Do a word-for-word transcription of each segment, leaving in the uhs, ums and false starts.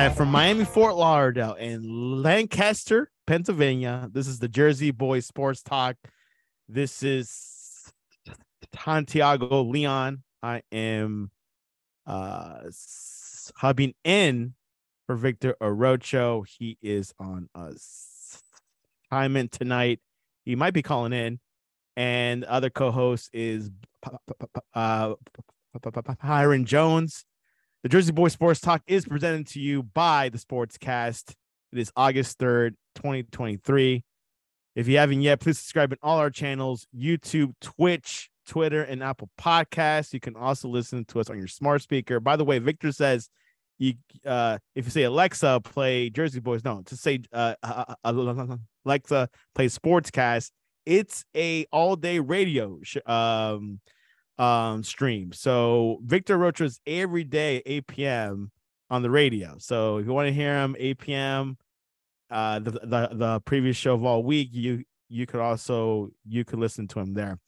Live from Miami, Fort Lauderdale, and Lancaster, Pennsylvania. This is the Jersey Boys Sports Talk. This is Santiago Leon. I am uh, hubbing in for Victor Orocho. He is on assignment tonight. He might be calling in. And the other co-host is uh, Hiron Jones. The Jersey Boys Sports Talk is presented to you by the Sportscast. It is August third, twenty twenty-three. If you haven't yet, please subscribe in all our channels, YouTube, Twitch, Twitter, and Apple Podcasts. You can also listen to us on your smart speaker. By the way, Victor says you uh, if you say Alexa, play Jersey Boys. No, to say uh, uh, Alexa, play Sportscast. It's a all-day radio sh- um um stream. So Victor Rocha's every day eight p.m. on the radio. So if you want to hear him eight p.m. uh the, the the previous show of all week, you you could also you could listen to him there.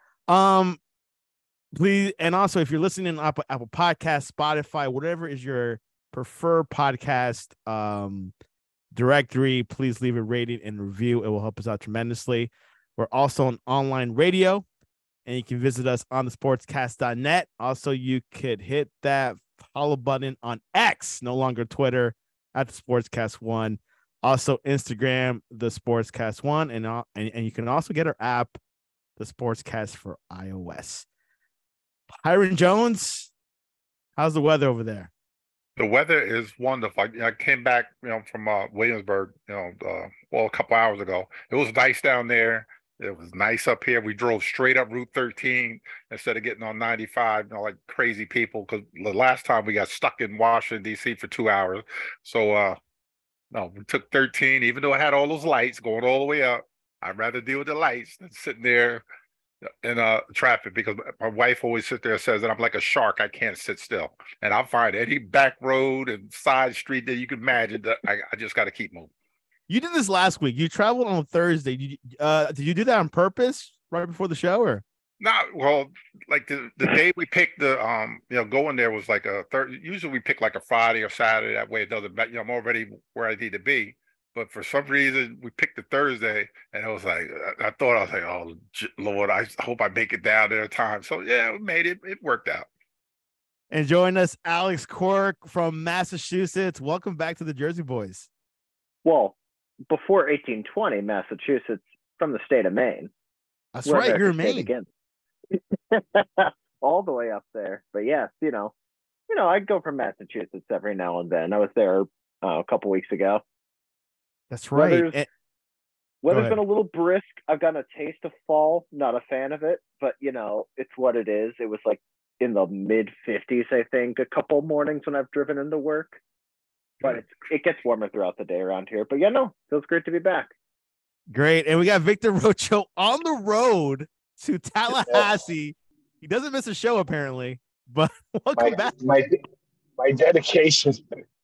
Um please, and also if you're listening on Apple, Apple Podcast, Spotify, whatever is your preferred podcast um directory, please leave a rating and review. It will help us out tremendously. We're also on online radio, and you can visit us on the sportscast dot net. Also, you could hit that follow button on X, no longer Twitter, at the Sportscast One. Also, Instagram, the Sportscast One, and, and and you can also get our app, the Sportscast for iOS. Hiron Jones, how's the weather over there? The weather is wonderful. I, I came back, you know, from uh, Williamsburg, you know, uh, well, a couple hours ago. It was nice down there. It was nice up here. We drove straight up Route thirteen instead of getting on ninety-five, you know, like crazy people. Because the last time we got stuck in Washington, D C for two hours. So, uh, no, we took thirteen, even though it had all those lights going all the way up. I'd rather deal with the lights than sitting there in uh, traffic, because my wife always sits there and says that I'm like a shark. I can't sit still. And I'll find any back road and side street that you can imagine that I, I just got to keep moving. You did this last week. You traveled on Thursday. Did you, uh, did you do that on purpose right before the show, or? No, well, like the, the day we picked the, um, you know, going there was like a third. Usually we pick like a Friday or Saturday. That way it doesn't, you know, I'm already where I need to be. But for some reason we picked the Thursday, and it was like, I, I thought I was like, oh, Lord, I hope I make it down there in time. So yeah, we made it. It worked out. And join us, Alex Cork from Massachusetts. Welcome back to the Jersey Boys. Well, before eighteen twenty, Massachusetts, from the state of Maine. That's right, you're in Maine again. All the way up there. But yes, you know, you know, I'd go from Massachusetts every now and then. I was there uh, a couple weeks ago. That's right. Weather's, it, weather's been a little brisk. I've gotten a taste of fall. Not a fan of it, but you know, it's what it is. It was like in the mid fifties, I think, a couple mornings when I've driven into work. But it's, it gets warmer throughout the day around here. But yeah, no, feels great to be back. Great. And we got Victor Rocho on the road to Tallahassee. He doesn't miss a show, apparently. But welcome my, back. My, my dedication.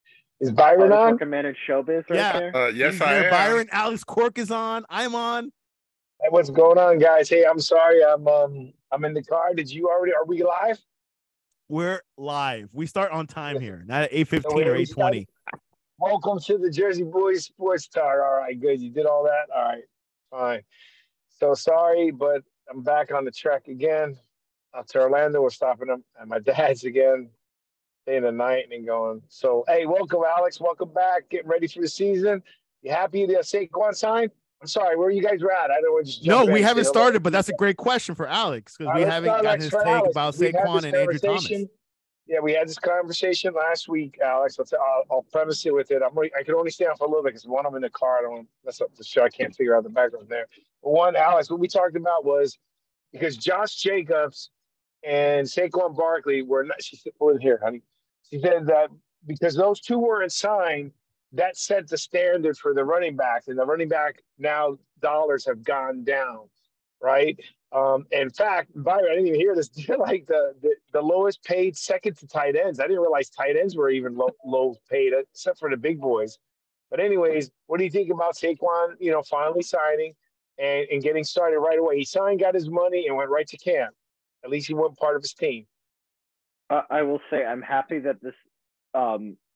Is Byron on? Managed showbiz right yeah. there. Uh, yes, He's I there. am. Byron, Alex Cork is on. I'm on. Hey, what's going on, guys? Hey, I'm sorry. I'm um I'm in the car. Did you already? Are we live? We're live. We start on time here, not at eight fifteen So or eight twenty. Welcome to the Jersey Boys Sports Talk. All right, good. You did all that? All right, fine. So sorry, but I'm back on the track again. Out to Orlando. We're stopping them at my dad's again. Staying the night and going. So, hey, welcome, Alex. Welcome back. Getting ready for the season. You happy the Saquon sign? I'm sorry, where you guys were at? I don't want to just No, jump we in. haven't started, but that's a great question for Alex, because we right, haven't start, gotten Alex, his for take Alex. about We've had Saquon this and Andrew Thomas. conversation. Yeah, we had this conversation last week, Alex. I'll, t- I'll, I'll preface it with it. I'm re- I can only stay on for a little bit because one, I'm in the car. I don't want to mess up the show. I can't figure out the background there. But one, Alex, what we talked about was because Josh Jacobs and Saquon Barkley were not. She said, "Hold it here, honey." She said that because those two weren't signed, that set the standard for the running backs, and the running back now dollars have gone down, right? Um, in fact, Byron, I didn't even hear this. They're like the, the the lowest paid, second to tight ends. I didn't realize tight ends were even low, low paid, except for the big boys. But anyways, what do you think about Saquon? You know, finally signing and, and getting started right away. He signed, got his money, and went right to camp. At least he wasn't part of his team. Uh, I will say I'm happy that this um,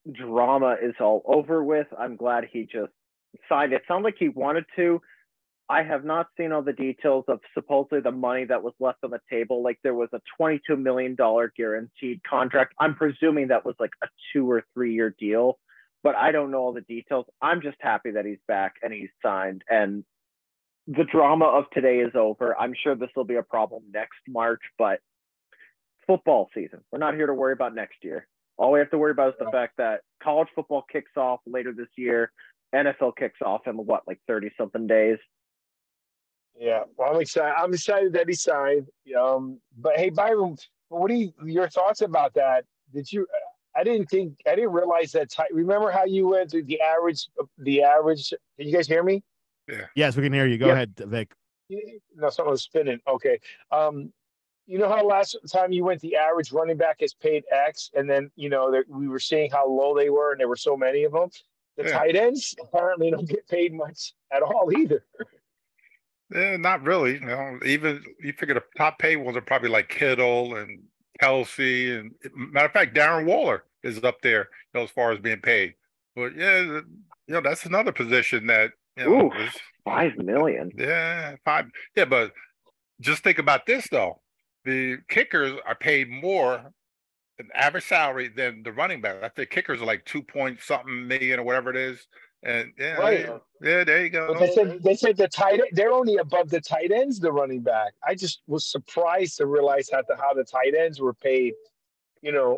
drama is all over with. I'm glad he just signed. It sounded like he wanted to. I have not seen all the details of supposedly the money that was left on the table. Like there was a twenty-two million dollars guaranteed contract. I'm presuming that was like a two or three year deal, but I don't know all the details. I'm just happy that he's back and he's signed, and the drama of today is over. I'm sure this will be a problem next March, but football season. We're not here to worry about next year. All we have to worry about is the fact that college football kicks off later this year. N F L kicks off in what, like thirty something days. Yeah, well, I'm excited. I'm excited that he signed. Um, but hey, Byron, what do you, your thoughts about that? Did you? I didn't think. I didn't realize that. Ty, remember how you went through the average? The average. Can you guys hear me? Yeah. Yes, we can hear you. Go Yeah. ahead, Vic. No, someone was spinning. Okay. Um, you know how last time you went, the average running back is paid X, and then you know we were seeing how low they were, and there were so many of them. The Yeah. tight ends apparently don't get paid much at all either. Yeah, not really. You know, even you figure the top paid ones are probably like Kittle and Kelsey, and matter of fact, Darren Waller is up there, you know, as far as being paid. But yeah, you know, that's another position that you know, Ooh, is, five million. yeah, five. Yeah, but just think about this though: the kickers are paid more an average salary than the running back. I think kickers are like two point something million or whatever it is. And yeah, Right. yeah, there you go. But they said they said the tight they're only above the tight ends, the running back. I just was surprised to realize how the how the tight ends were paid. You know,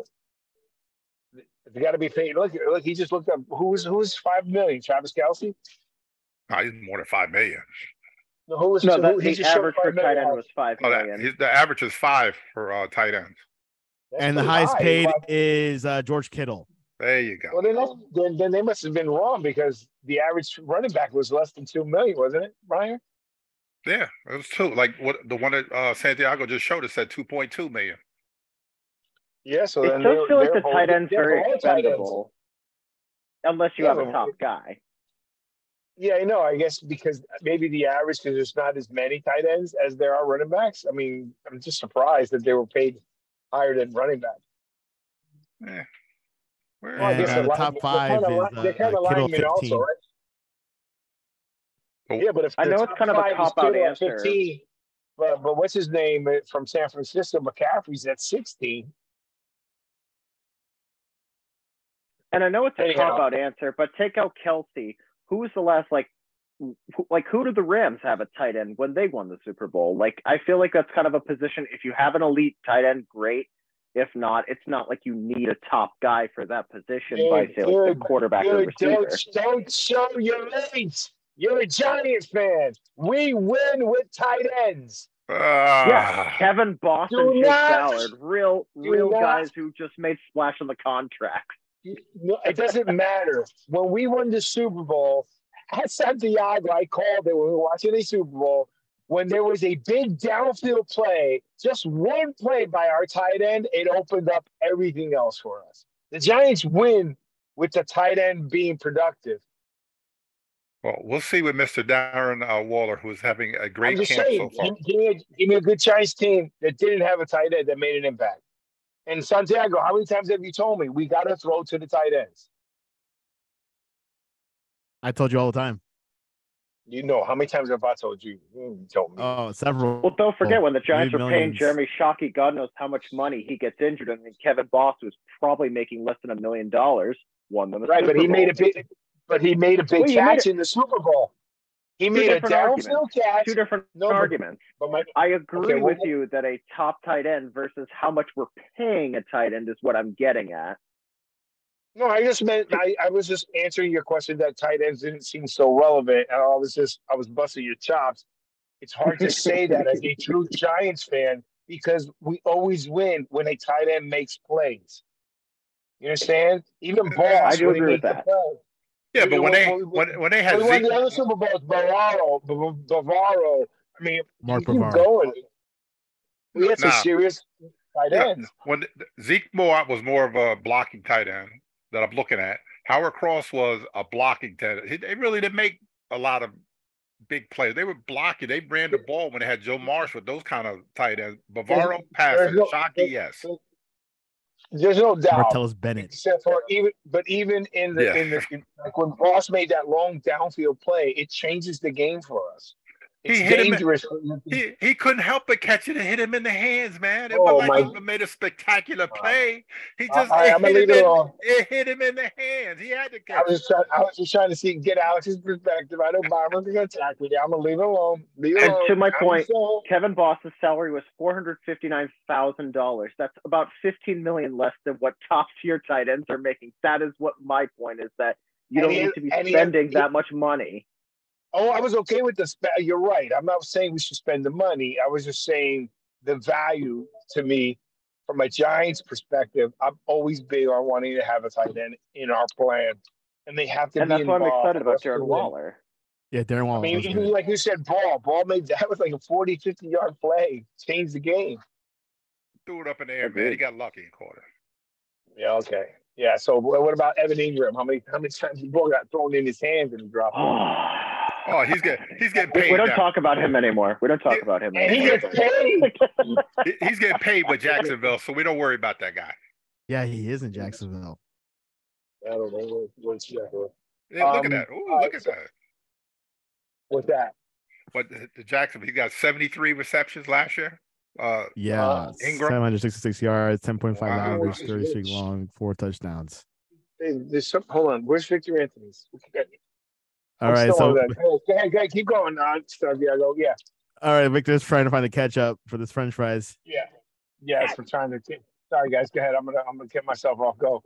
they got to be paid. Look, look, he just looked up who's who's five million. Travis Kelce. No, he's more than five million. No, who was No, who, that, he the just showed average for five tight million. end was five Oh, that, million. his, the average is five for uh, tight ends. That's And the pretty highest high. paid Wow. is uh, George Kittle. There you go. Well, then, that's- then then they must have been wrong because the average running back was less than two million, wasn't it, Brian? Yeah, it was two. Like what the one that uh, Santiago just showed us said two point two million. Yeah, so It then does they, feel like they're the tight both- end's they're very both tight ends. expendable, unless you Yeah, have a but- top guy. Yeah, I know. I guess because maybe the average, because there's not as many tight ends as there are running backs. I mean, I'm just surprised that they were paid higher than running back. Yeah. Where, Well, I And guess uh, the the line- top they're five kinda is li- they're uh, kind of Kittle linemen also, fifteen. right? Oh. Yeah, but if I the know it's top kind of a five is cop-out Kittle at answer. fifteen, but but what's his name uh, from San Francisco? McCaffrey's at sixteen. And I know it's a Anyhow. cop out answer, but take out Kelsey. Who was the last like, who, like who did the Rams have a tight end when they won the Super Bowl? Like I feel like that's kind of a position. If you have an elite tight end, great. If not, it's not like you need a top guy for that position Dude, by say like dude, the quarterback or Dude, receiver. don't, don't show your age. You're a Giants fan. We win with tight ends. Yeah, Ah, Kevin Boss Do and Jake not- Ballard, real do real not- guys who just made splash on the contract. No, it doesn't matter. When we won the Super Bowl, at Santiago, I called it when we were watching the Super Bowl. When there was a big downfield play, just one play by our tight end, it opened up everything else for us. The Giants win with the tight end being productive. well, we'll see with Mister Darren uh, Waller, who's having a I'm great just camp saying, so far. give, give me a, give me a good Giants team that didn't have a tight end that made an impact. And Santiago, how many times have you told me we got to throw to the tight ends? I told you all the time. You know, how many times have I told you? You told me. Oh, several. Well, don't forget when the Giants Maybe were paying millions. Jeremy Shockey, God knows how much money he gets injured, and then Kevin Boss was probably making less than a million dollars. Won them a Right, Super but he Bowl. made a big, but he made a big Well, you made catch in the Super Bowl. He made a different downfield arguments. catch. two different No, but- arguments. But my, I agree Okay, well, with you that a top tight end versus how much we're paying a tight end is what I'm getting at. no, I just meant I, I was just answering your question that tight ends didn't seem so relevant, and I was just I was busting your chops. It's hard to say that as a true Giants fan because we always win when a tight end makes plays. You understand? Even Boss, I do when he agree makes with the that. play. Yeah, but when they When- when when they had We won Zeke, the other Super Bowls, Bavaro, Bavaro. I mean, Mark you keep Bavaro. going. We had some Nah. serious tight yeah, ends. when Zeke Moore was more of a blocking tight end that I'm looking at. Howard Cross was a blocking tight end. He- They really didn't make a lot of big plays. They were blocking. They ran the ball when they had Joe Marsh with those kind of tight ends. Bavaro passing, There's no- Shockey, yes. There's no doubt. Martellus Bennett. Except for even, but even in the Yeah. in the in, like when Boss made that long downfield play, it changes the game for us. It's He hit him. dangerous. He he couldn't help but catch it and hit him in the hands, man. It Oh, wasn't like my- he made a spectacular play. He All just right, it I'm gonna hit, him leave it in, alone. it hit him in the hands. He had to I catch was it. just trying. I was just trying to see get Alex's perspective. I know Byron's gonna attack me. I'm gonna leave it alone. Leave it And alone. to my I'm point, so- Kevin Boss's salary was four hundred fifty-nine thousand dollars. That's about fifteen million dollars less than what top tier tight ends are making. That is what my point is, that you And don't he- need to be and he- spending he- that much money. Oh, I was okay with the spend. You're right. I'm not saying we should spend the money. I was just saying the value to me, from a Giants perspective, I'm always big on wanting to have a tight end in our plan, and they have to And be that's why I'm involved excited for about us to Darren win. Waller. Yeah, Darren I Waller mean, was even good. like you said, Ball. Ball made that was like a forty, fifty yard play, changed the game. Threw it up in the air, man. Agreed. He got lucky and caught it. Yeah, okay. Yeah, so wh- what about Evan Ingram? How many how many times the ball got thrown in his hands and he dropped it? Oh, he's getting he's getting we, paid. we don't now. talk about him anymore. We don't talk Yeah. about him And he anymore. gets paid. He- He's getting paid with Jacksonville, so we don't worry about that guy. Yeah, he is in Jacksonville. I don't know. What- What's that? Yeah, look Um, at that. Ooh, all look right, at so- that. What's that? But the, the Jacksonville, he got seventy-three receptions last year. Uh, Yeah, Uh, Ingram? seven hundred sixty-six yards, ten point five Wow. average, thirty-six long, four touchdowns. Hey, there's some, hold on. Where's Victor Anthony's? All I'm right, still so on that. Go ahead, go ahead, keep going. Uh, Santiago. Yeah, all right, Victor's trying to find the catch up for this French fries. yeah, yes. I'm trying to. Sorry, guys. Go ahead. I'm gonna. I'm gonna get myself off. Go.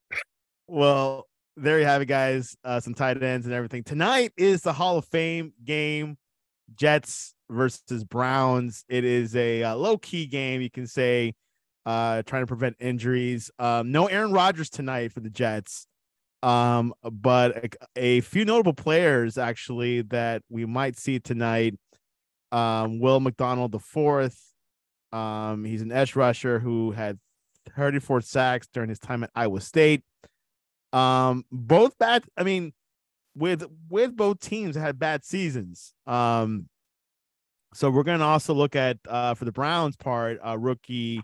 Well, there you have it, guys. Uh, some tight ends and everything. Tonight is the Hall of Fame game. Jets versus Browns. It is a uh, low key game, you can say, uh, trying to prevent injuries. Um, no Aaron Rodgers tonight for the Jets, um, but a, a few notable players actually that we might see tonight. Um, Will McDonald the fourth. Um, he's an edge rusher who had thirty-four sacks during his time at Iowa State. Um, both bad. I mean, with with both teams had bad seasons. Um, so we're gonna also look at uh for the Browns part, uh, rookie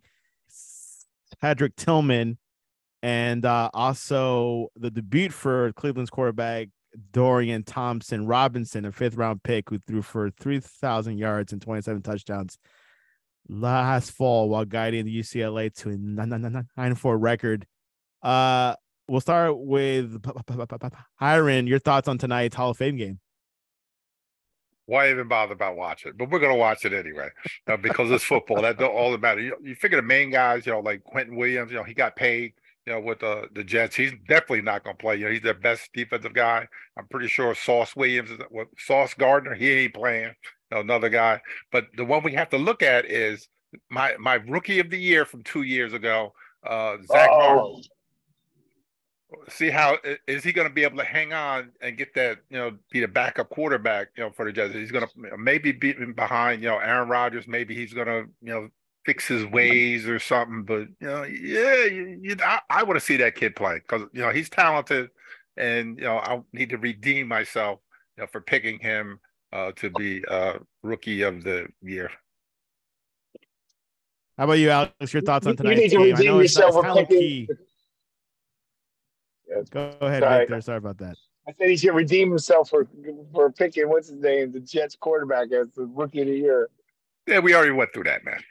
Cedric Tillman, and uh, also the debut for Cleveland's quarterback Dorian Thompson Robinson, a fifth round pick who threw for three thousand yards and twenty-seven touchdowns last fall while guiding the U C L A to a nine four record. Uh, we'll start with Hiron. Your thoughts on tonight's Hall of Fame game? Why even bother about watching? But we're gonna watch it anyway uh, because it's football. That's all that matters. You, you figure the main guys, you know, like Quentin Williams, you know, he got paid, you know, with the the Jets. He's definitely not gonna play. You know, he's their best defensive guy. I'm pretty sure Sauce Williams is what Sauce Gardner. He ain't playing. You know, another guy. But the one we have to look at is my my rookie of the year from two years ago, uh, Zach Martin. Oh, See how is he going to be able to hang on and get that, you know, be the backup quarterback, you know, for the Jets. He's going to maybe be behind, you know, Aaron Rodgers. Maybe he's going to, you know, fix his ways or something. But, you know, yeah, you, you, I, I want to see that kid play because, you know, he's talented and, you know, I need to redeem myself, you know, for picking him uh, to be uh, rookie of the year. How about you, Alex? Your thoughts on You- you tonight's need to game? I redeem know it's, yourself it's kind for of low picking- key. Go ahead, Sorry. Victor. Sorry about that. I said he should redeem himself for for picking what's his name, the Jets quarterback as the rookie of the year. Yeah, we already went through that, man.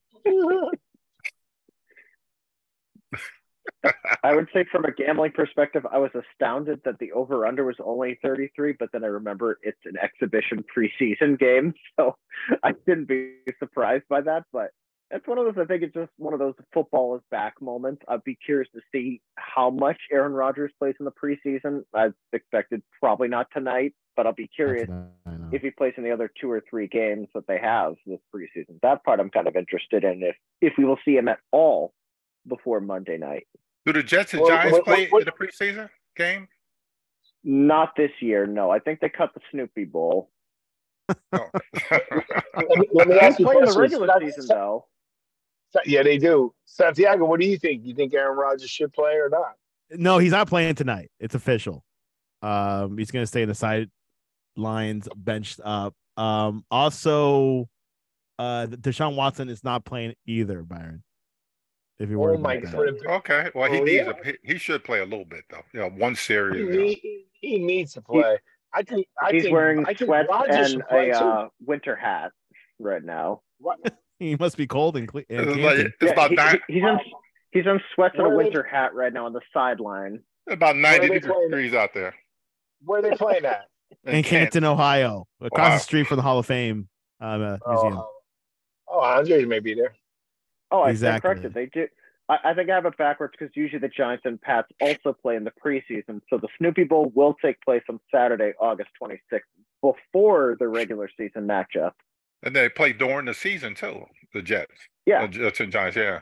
I would say from a gambling perspective, I was astounded that the over-under was only thirty-three, but then I remember it's an exhibition preseason game, so I didn't be surprised by that, but it's one of those, I think it's just one of those football is back moments. I'd be curious to see how much Aaron Rodgers plays in the preseason. I expected probably not tonight, but I'll be curious I know. if he plays in the other two or three games that they have this preseason. That part I'm kind of interested in, if if we will see him at all before Monday night. Do the Jets and Well, Giants what- play what- in the preseason game? Not this year, no. I think they cut the Snoopy Bowl. No. Let me, let me He's ask you a playing the question. regular Sa- season, Sa- though. Yeah, they do. Santiago, what do you think? You think Aaron Rodgers should play or not? No, he's not playing tonight. It's official. Um, he's going to stay in the sidelines, benched up. Um, also, uh, Deshaun Watson is not playing either. Byron, If you Oh were my about that. God. Okay, well he Oh, needs yeah? a he, he should play a little bit though. You know, one He, series. You know. need, he needs to He, play. I think I he's think wearing I think sweats Rogers and should play a too. uh, winter hat right now. What He must be cold in, Cle- in It's, like, Canton. it's Yeah, about he, nine, he, he's in he's in sweats and a Where are they- winter hat right now on the sideline. about where ninety are they playing? degrees out there. Where are they playing at? In Canton, Ohio, across Ohio. the street from the Hall of Fame um, uh, museum. Oh, oh, Andres may be there. Oh, I Exactly. stand corrected. They do. I, I think I have it backwards because usually the Giants and Pats also play in the preseason. So the Snoopy Bowl will take place on Saturday, August twenty-sixth, before the regular season matchup. And they play during the season too. The Jets. Yeah, The Jets and Giants. Yeah.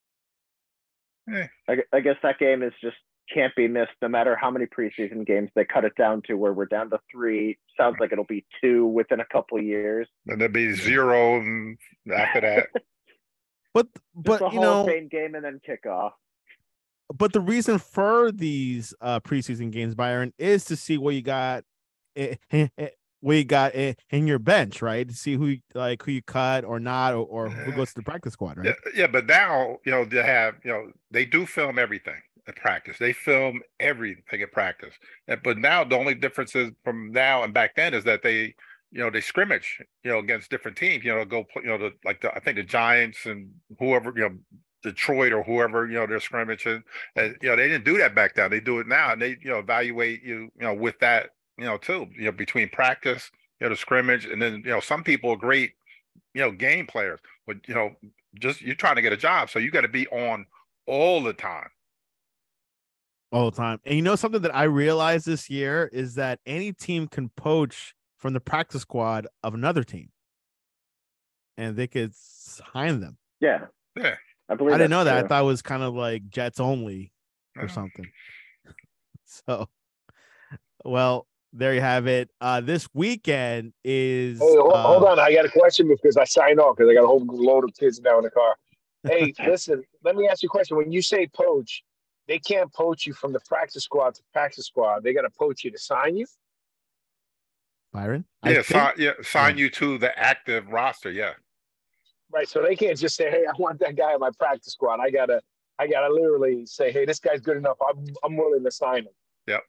I, I guess that game is just can't be missed no matter how many preseason games they cut it down to, where we're down to three. Sounds like it'll be two within a couple of years. And there'll be zero and after that. But Just but a you Hall know, of Fame game and then kickoff. but the reason for these uh preseason games, Byron, is to see what you got, eh, eh, eh, what you got eh, in your bench, right? To see who you- like who you cut or not, or, or who goes to the practice squad, right? Yeah, yeah, but now you know they have you know they do film everything at practice. They film everything at practice. And- But now the only difference is from now and back then is that they you know they scrimmage you know against different teams. You know go play, you know the, like the I think the Giants and whoever you know Detroit or whoever you know they're scrimmaging. And you know they didn't do that back then. They do it now, and they you know evaluate you you know with that you know too you know between practice you know the scrimmage, and then you know some people are great you know game players, but you know just you're trying to get a job, so you got to be on all the time. All the time. And you know something that I realized this year is that any team can poach from the practice squad of another team, and they could sign them. Yeah, Yeah, I believe. I didn't know that's that. I true. thought it was kind of like Jets only or Uh, something. So, well, there you have it. Uh, this weekend is. Hey, hold, uh, hold on. I got a question because I signed off because I got a whole load of kids now in the car. Hey, listen, let me ask you a question. When you say poach, they can't poach you from the practice squad to practice squad. They got to poach you to sign you. Byron. I yeah, think- sign, yeah, sign yeah. you to the active roster. Yeah, Right. So they can't just say, hey, I want that guy in my practice squad. I gotta I gotta literally say, hey, this guy's good enough. I'm I'm willing to sign him. yeah.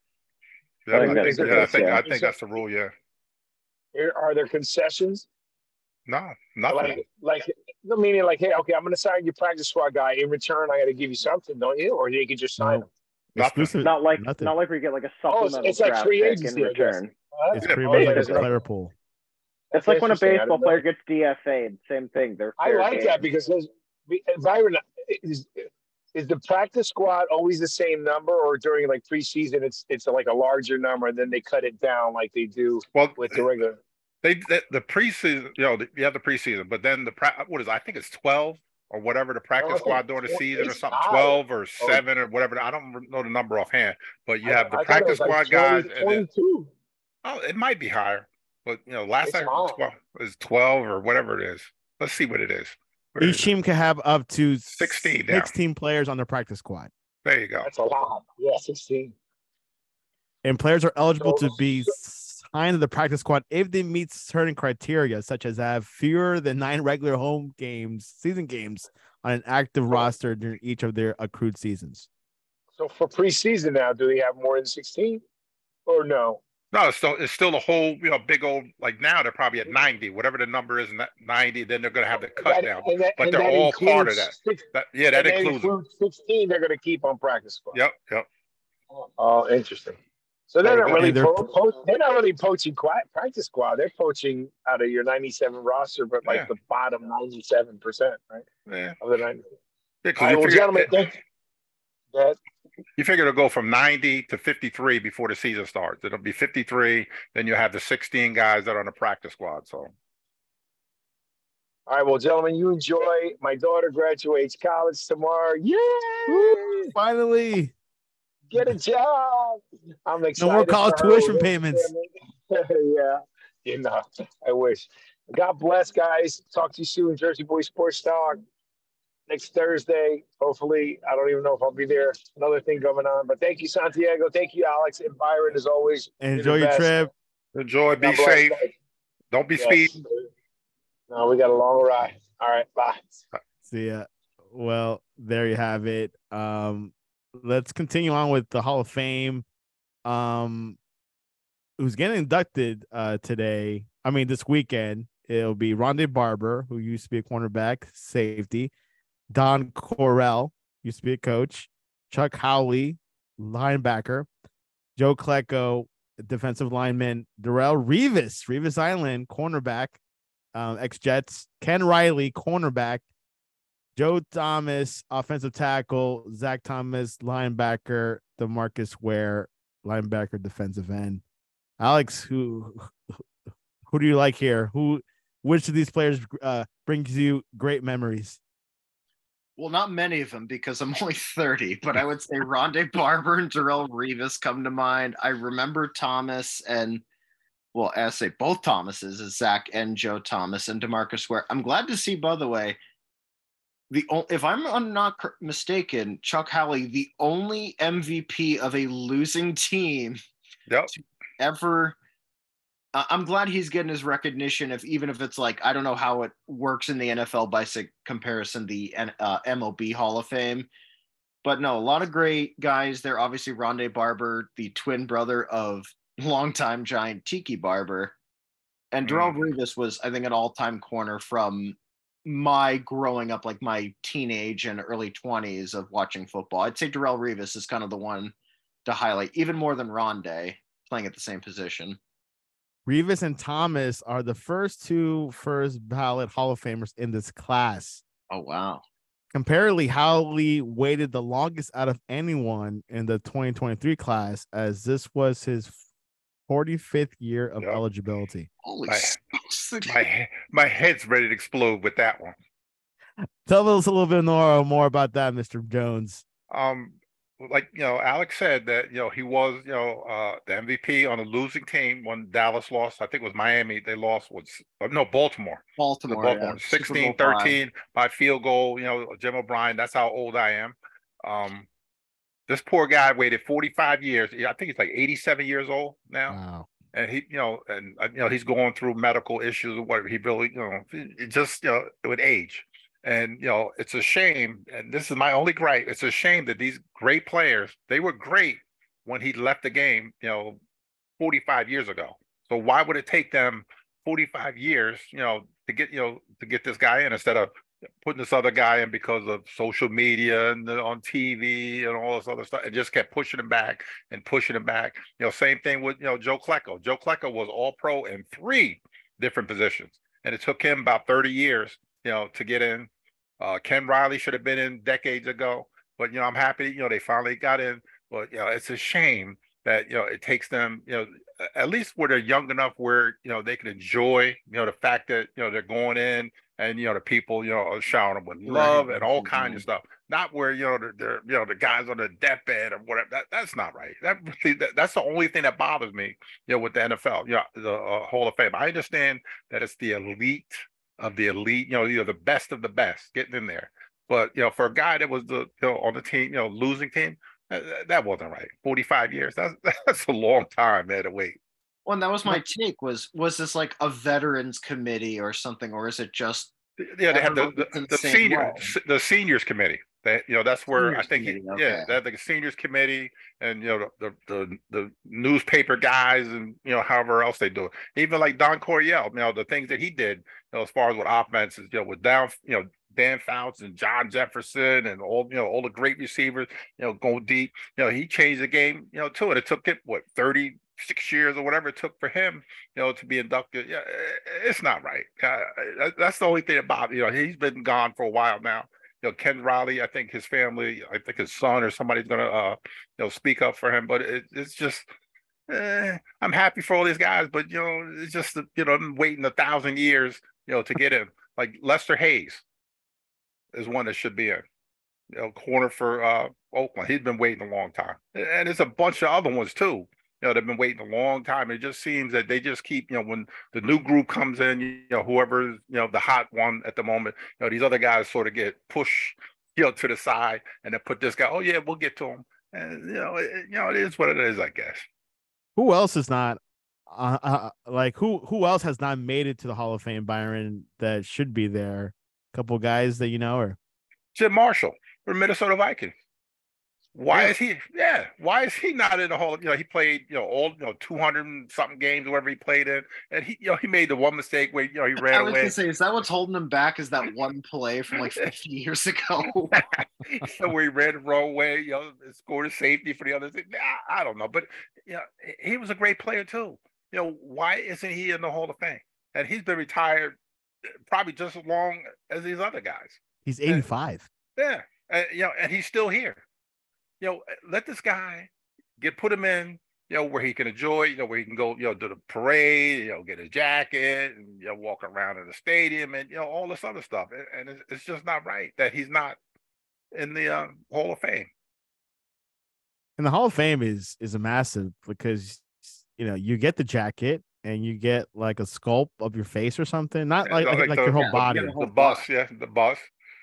I think I, that's think, the yeah, I case, think yeah. I think that's the rule. Yeah, Are- Are there concessions? no, nothing. Like like no meaning like, hey, okay, I'm gonna sign your practice squad guy. In return, I gotta give you something, don't you? Or you can just sign No. him. Nothing. Exclusive. Not like nothing. not like we get like a Oh, it's- supplemental it's like draft free pick agency, in I guess. return. Uh, It's Yeah, pretty oh, much yeah, like a that's right. player pool. It's like when a Interesting. I didn't baseball know. player gets D F A'd. Same thing. They're I fair like game. that because there's, Byron, is is the practice squad always the same number, or during like preseason it's it's like a larger number, and then they cut it down like they do Well, with the regular? they the, the preseason, you know, the, you have the preseason, but then the pra- what is it? I think it's twelve or whatever the practice Oh, I think squad during the tw- season or it's something, higher. twelve or Oh. seven or whatever. I don't know the number offhand, but you I- have the I thought it practice was like squad guys, twenty, and then, twenty-two. oh, it might be higher, but you know, last It's time high. twelve is twelve or whatever it is. Let's see what it is. Where Each is it? team can have up to sixteen now. sixteen players on their practice squad, There you go. That's a lot. Yeah, sixteen. and players are eligible So- to be signed to the practice squad if they meet certain criteria, such as have fewer than nine regular home games, season games on an active roster during each of their accrued seasons. So for preseason now, do they have more than sixteen, or no? No, it's still it's still a whole you know big old like now they're probably at ninety, whatever the number is, in that ninety. Then they're going to have the cut That- down. and that- but and they're that all part of includes that. six- That yeah, that and that includes. them. includes sixteen. They're going to keep on practice squad. Yep, yep. Oh, interesting. So they're Oh, not they're- really they're- po- po- they're not really poaching qui- practice squad. They're poaching out of your ninety-seven roster, but like Yeah. the bottom ninety-seven percent, right? Yeah, Of the ninety. yeah. All Because right, you well, figure gentlemen, thank that. you figure it'll go from ninety to fifty-three before the season starts. It'll be fifty-three. Then you have the sixteen guys that are on the practice squad. So All right, well, gentlemen, you enjoy. My daughter graduates college tomorrow. Yeah, Woo, finally. get a job. I'm excited. No more college for her. tuition payments. Yeah, you know, I wish. God bless, guys. Talk to you soon. Jersey Boy Sports Talk next Thursday. Hopefully, I don't even know if I'll be there. Another thing going on, but thank you, Santiago. Thank you, Alex and Byron, as always. You're Enjoy the your best. trip. enjoy, be God bless, safe. guys. Don't be Yes. speeding. No, we got a long ride. All right, bye. See ya. well, there you have it. Um, let's continue on with the Hall of Fame. Um, who's getting inducted uh, today? I mean, this weekend. It'll be Rondé Barber, who used to be a cornerback, safety. Don Correll, used to be a coach. Chuck Howley, linebacker. Joe Klecko, defensive lineman. Darrelle Revis, Revis Island, cornerback, um, ex-Jets. Ken Riley, cornerback. Joe Thomas, offensive tackle. Zach Thomas, linebacker. DeMarcus Ware, linebacker, defensive end. Alex, who who do you like here? Who, which of these players uh, brings you great memories? Well, not many of them because I'm only thirty, but I would say Rondé Barber and Darrelle Revis come to mind. I remember Thomas and, well, I say both Thomases, is Zach and Joe Thomas and DeMarcus Ware. I'm glad to see, by the way, the if I'm not mistaken, Chuck Howley, the only M V P of a losing team yep. to ever. Uh, I'm glad he's getting his recognition. If even if it's like, I don't know how it works in the N F L by comparison, the uh, M L B Hall of Fame, but no, a lot of great guys there. Obviously, Rondé Barber, the twin brother of longtime Giant Tiki Barber, and Darrelle mm. Revis was, I think, an all-time corner from my growing up, like my teenage and early twenties of watching football. I'd say Darrelle Revis is kind of the one to highlight, even more than Rondé, playing at the same position. Revis and Thomas are the first two first ballot Hall of Famers in this class. Oh, wow. Comparatively, Howley waited the longest out of anyone in the twenty twenty-three class, as this was his forty-fifth year of yep. eligibility. Holy my, my, my head's ready to explode with that one. Tell us a little bit more, more about that, Mister Jones. Um, like, you know, Alex said that, you know, he was, you know, uh, the M V P on a losing team when Dallas lost. I think it was Miami. They lost, was no, Baltimore. Baltimore, Baltimore. Yeah. sixteen thirteen by field goal, you know, Jim O'Brien. That's how old I am. Um, this poor guy waited forty-five years. I think he's like eighty-seven years old now. Wow. And he, you know, and, you know, he's going through medical issues or whatever. He really, you know, it just, you know, with age. And, you know, it's a shame, and this is my only gripe, it's a shame that these great players, they were great when he left the game, you know, forty-five years ago. So why would it take them forty-five years, you know, to get, you know, to get this guy in instead of putting this other guy in because of social media and the, on T V and all this other stuff? It just kept pushing him back and pushing him back. You know, same thing with, you know, Joe Klecko. Joe Klecko was all pro in three different positions, and it took him about thirty years, you know, to get in. Uh, Ken Riley should have been in decades ago, but, you know, I'm happy, you know, they finally got in. But, you know, it's a shame that, you know, it takes them, you know, at least where they're young enough where, you know, they can enjoy, you know, the fact that, you know, they're going in and, you know, the people, you know, are showering them with love and all kinds of stuff. Not where, you know, they're, they're you know, the guys on the deathbed or whatever. That, that's not right. That, that That's the only thing that bothers me, you know, with the N F L, you know, the uh, Hall of Fame. I understand that it's the elite of the elite, you know, you're the best of the best getting in there. But, you know, for a guy that was the, you know, on the team, you know, losing team, that, that wasn't right. forty-five years, that's that's a long time there to wait. Well, and that was my take, was was this like a veterans committee or something, or is it just yeah, they have the the, the senior the seniors committee. That, you know, that's where seniors I think he, okay. yeah, they have the seniors committee, and, you know, the, the the the newspaper guys, and, you know, however else they do it. Even like Don Coryell, you know, the things that he did, you know, as far as with offenses, you know, with down, you know, Dan Fouts and John Jefferson and all, you know, all the great receivers, you know, going deep. You know, he changed the game, you know, too. And it took it what thirty-six years or whatever it took for him, you know, to be inducted. Yeah, it's not right. Uh, that's the only thing about, you know, he's been gone for a while now. You know, Ken Riley, I think his family, I think his son or somebody's gonna, uh, you know, speak up for him. But it, it's just, eh, I'm happy for all these guys, but, you know, it's just, you know, I'm waiting a thousand years, you know, to get in. Like Lester Hayes is one that should be in, you know, corner for uh, Oakland. He's been waiting a long time, and there's a bunch of other ones too. You know, they've been waiting a long time. It just seems that they just keep, you know, when the new group comes in, you know, whoever's, you know, the hot one at the moment, you know, these other guys sort of get pushed, you know, to the side, and then put this guy, oh yeah, we'll get to him. And, you know, it, you know, it is what it is, I guess. Who else is not, uh, uh, like, who, who else has not made it to the Hall of Fame, Byron, that should be there? A couple guys that you know, or Jim Marshall from Minnesota Vikings. Why Yeah. is he? Yeah, why is he not in the Hall? You know, he played you know all you know two hundred and something games, whatever he played in, and he you know he made the one mistake where you know he ran I was away. gonna say, is that what's holding him back? Is that one play from like fifty years ago? So where he ran the wrong way, you know, scored a safety for the other thing. I, I don't know, but you know, he was a great player too. You know, why isn't he in the Hall of Fame? And he's been retired probably just as long as these other guys. He's eighty-five. And, yeah, and, you know, and he's still here. You know, let this guy get put him in, you know, where he can enjoy, you know, where he can go, you know, to the parade, you know, get a jacket and, you know, walk around in the stadium and, you know, all this other stuff. And, and it's, it's just not right that he's not in the uh, Hall of Fame. And the Hall of Fame is is a massive because, you know, you get the jacket and you get like a sculpt of your face or something. Not like, like, like like the, your whole yeah, body. you get a whole The bust, bust. yeah, the bust.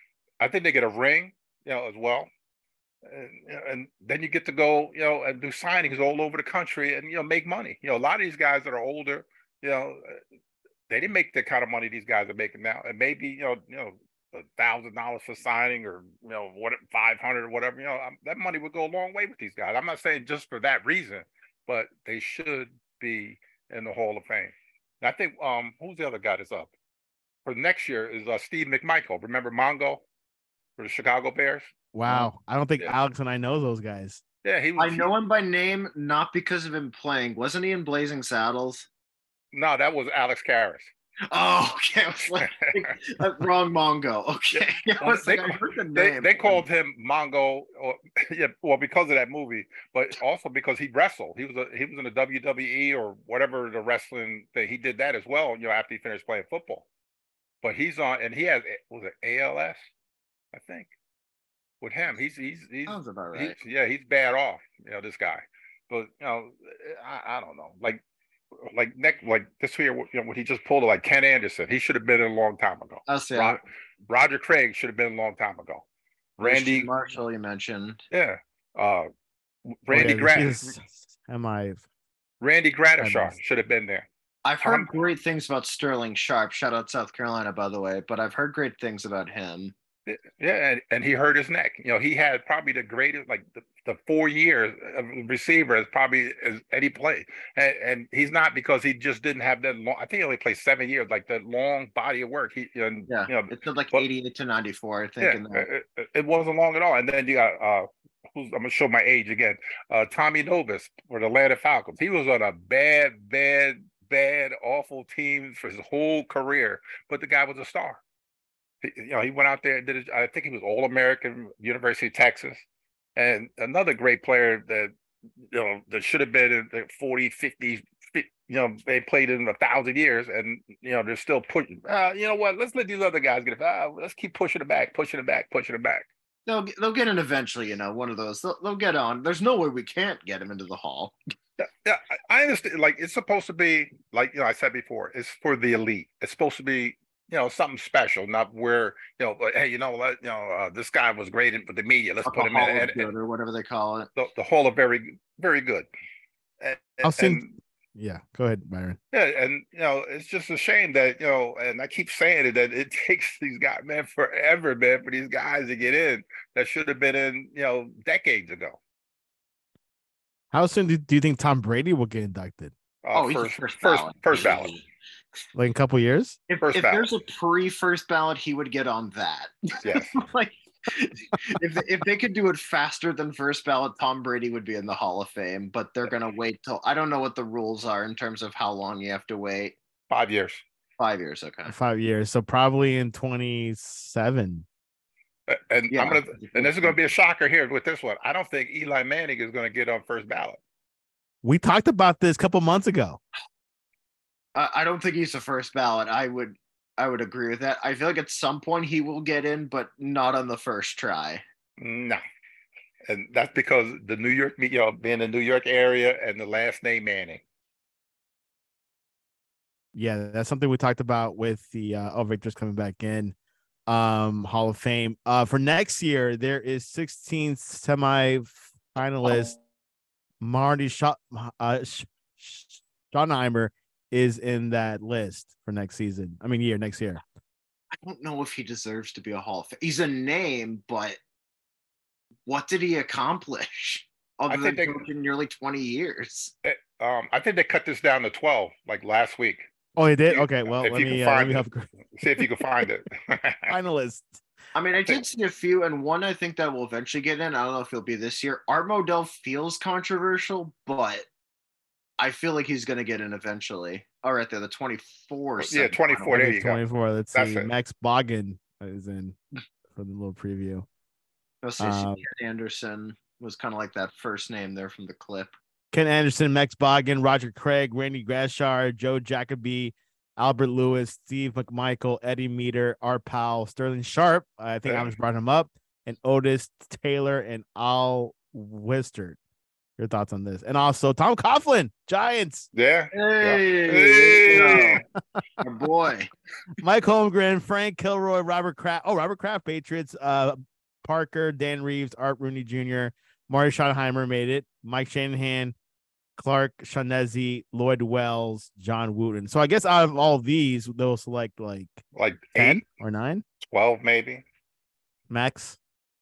I think they get a ring, you know, as well. And, and then you get to go, you know, and do signings all over the country and, you know, make money. You know, a lot of these guys that are older, you know, they didn't make the kind of money these guys are making now. And maybe, you know, you know, a thousand dollars for signing or, you know, what, five hundred or whatever, you know, um, that money would go a long way with these guys. I'm not saying just for that reason, but they should be in the Hall of Fame. And I think, um, who's the other guy that's up for next year is uh, Steve McMichael. Remember Mongo for the Chicago Bears? Wow. I don't think Yeah. Alex and I know those guys. Yeah, he was. I know him by name, not because of him playing. Wasn't he in Blazing Saddles? No, that was Alex Karras. Oh, okay. I was like, uh, wrong Mongo. Okay. I was they, like, I heard the they, name. they called him Mongo, or, yeah, well, because of that movie, but also because he wrestled. He was a, he was in the W W E or whatever the wrestling thing. He did that as well, you know, after he finished playing football. But he's on, and he has was it A L S, I think. With him, he's he's he's, Sounds about right. he's yeah, he's bad off, you know, this guy. But you know, I, I don't know, like like next like this year, you know, when he just pulled it, like Ken Anderson, he should have been in a long time ago. I'll say Rod, Roger Craig should have been a long time ago. Randy Marshall, you mentioned. Yeah. Uh, Randy oh, yeah, Grant. Am I? Randy Gradishar should have been there. I've heard Um, great things about Sterling Sharp. Shout out South Carolina, by the way. But I've heard great things about him. Yeah, and, and he hurt his neck. You know, he had probably the greatest, like the, the four years of receiver as probably as any play. And, and he's not because he just didn't have that long. I think he only played seven years, like that long body of work. He, and, Yeah, you know, it's like but- eighty-eight to ninety-four, I think. yeah, in that. it, it- it wasn't long at all. And then you got, uh, who's, I'm gonna show my age again. Uh, Tommy Novus for the Atlanta Falcons. He was on a bad, bad, bad, awful team for his whole career, but the guy was a star. He, you know, he went out there and did it. I think he was All American, University of Texas, and another great player that you know that should have been in the forty, fifty, you know, they played in a thousand years, and you know they're still pushing. Uh, you know what? Let's let these other guys get it. Uh, let's keep pushing it back, pushing it back, pushing it back. They'll get- they'll get in eventually. You know, one of those. They'll, they'll get on. There's no way we can't get him into the Hall. Yeah, yeah, I I understand. Like it's supposed to be, like you know, I said before, it's for the elite. It's supposed to be, you know, something special, not where you know, like, hey, you know, let, you know, uh, this guy was great with the media. Let's Like put a him Hall in. of And, Good and or whatever they call it. the, the Hall of very, very good. And, I've seen. and, Yeah, go ahead, Byron. yeah, and you know, it's just a shame that you know, and I keep saying it that it takes these guys, man, forever, man, for these guys to get in that should have been in, you know, decades ago. How soon do, do you think Tom Brady will get inducted? Uh, Oh, he's the first, first first, ballot. first ballot. Like in a couple years? If, First if ballot. there's a pre-first ballot, he would get on that. Yes. Like, if they, if they could do it faster than first ballot, Tom Brady would be in the Hall of Fame. But they're gonna wait till I don't know what the rules are in terms of how long you have to wait. Five years. Five years, okay. Five years. So probably in twenty-seven. Uh, And Yeah. I'm gonna, and this is gonna be a shocker here with this one. I don't think Eli Manning is gonna get on first ballot. We talked about this a couple months ago. I, I don't think he's the first ballot. I would I would agree with that. I feel like at some point he will get in, but not on the first try. No. And that's because the New York, you know, being the New York area and the last name Manning. Yeah, that's something we talked about with the uh, oh, Victor's coming back in um Hall of Fame. Uh for next year, there is sixteen semi-finalists. Marty Scha- uh, Sch- Schottenheimer is in that list for next season. I mean, year next year. I don't know if he deserves to be a Hall of Fame. He's a name, but what did he accomplish other than they, coaching nearly twenty years? Um, I think they cut this down to twelve, like last week. Oh, he did. Okay, well, if let you me, can uh, let find me it, help. see if you can find it. Finalist. I mean, I did see a few, and one I think that will eventually get in. I don't know if it'll be this year. Art Modell feels controversial, but I feel like he's going to get in eventually. All right, there, the twenty-four. Yeah, twenty-four. There you go. twenty-four. Let's That's see. it. Max Bogan is in for the little preview. Let's see. Um, Ken Anderson was kind of like that first name there from the clip. Ken Anderson, Max Bogan, Roger Craig, Randy Grashard, Joe Jacoby, Albert Lewis, Steve McMichael, Eddie Meter, Art Powell, Sterling Sharp. I think Yeah. I just brought him up, and Otis Taylor and Al Wistert. Your thoughts on this? And also Tom Coughlin, Giants. Yeah. Hey, Hey. my boy. Mike Holmgren, Frank Kilroy, Robert Kraft. Oh, Robert Kraft, Patriots. Uh, Parker, Dan Reeves, Art Rooney Junior, Marty Schottenheimer made it. Mike Shanahan, Clark Shaughnessy, Lloyd Wells, John Wooten. So I guess out of all of these, they'll select like Like ten eight, or nine twelve, maybe. max.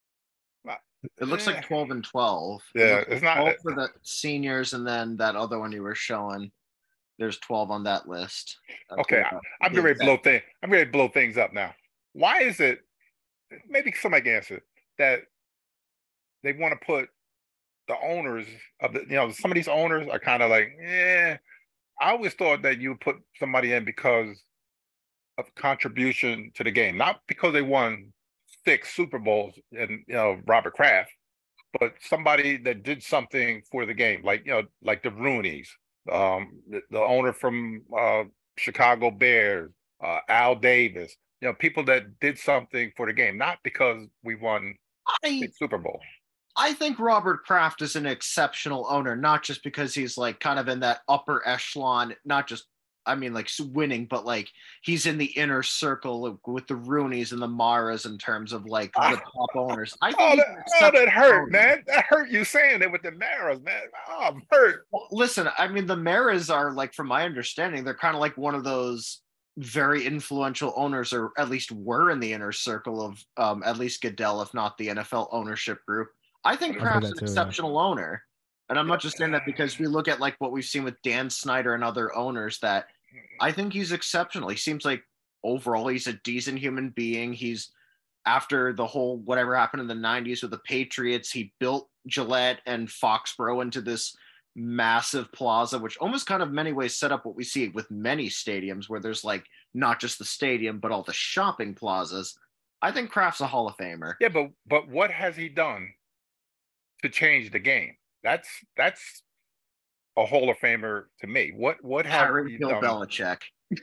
It looks like twelve and twelve. Yeah, It it's not- twelve for the seniors, and then that other one you were showing. There's twelve on that list. That's Okay, what- I'm getting ready to blow things. I'm ready to blow things up now. Why is it? Maybe somebody can answer that. They want to put the owners of the, you know, some of these owners are kind of like, yeah. I always thought that you would put somebody in because of contribution to the game, not because they won six Super Bowls and, you know, Robert Kraft, but somebody that did something for the game, like, you know, like the Rooneys, um, the, the owner from uh, Chicago Bears, uh, Al Davis, you know, people that did something for the game, not because we won I, six Super Bowls. I think Robert Kraft is an exceptional owner, not just because he's like kind of in that upper echelon, not just, I mean, like winning, but like he's in the inner circle with the Rooneys and the Maras in terms of like the top owners. I think Oh, he's that, an oh, that exceptional hurt, owner. man. That hurt you saying it with the Maras, man. Oh, I'm hurt. Well, listen, I mean, the Maras are like, from my understanding, they're kind of like one of those very influential owners, or at least were in the inner circle of um, at least Goodell, if not the N F L ownership group. I think I've heard Kraft's that an too, yeah. exceptional owner. And I'm not just saying that because we look at like what we've seen with Dan Snyder and other owners, that I think he's exceptional. He seems like overall he's a decent human being. He's, after the whole whatever happened in the nineties with the Patriots, he built Gillette and Foxborough into this massive plaza, which almost kind of many ways set up what we see with many stadiums, where there's like not just the stadium, but all the shopping plazas. I think Kraft's a Hall of Famer. Yeah, but but what has he done to change the game? That's that's a Hall of Famer to me. What what have Harry he Bill done? Belichick.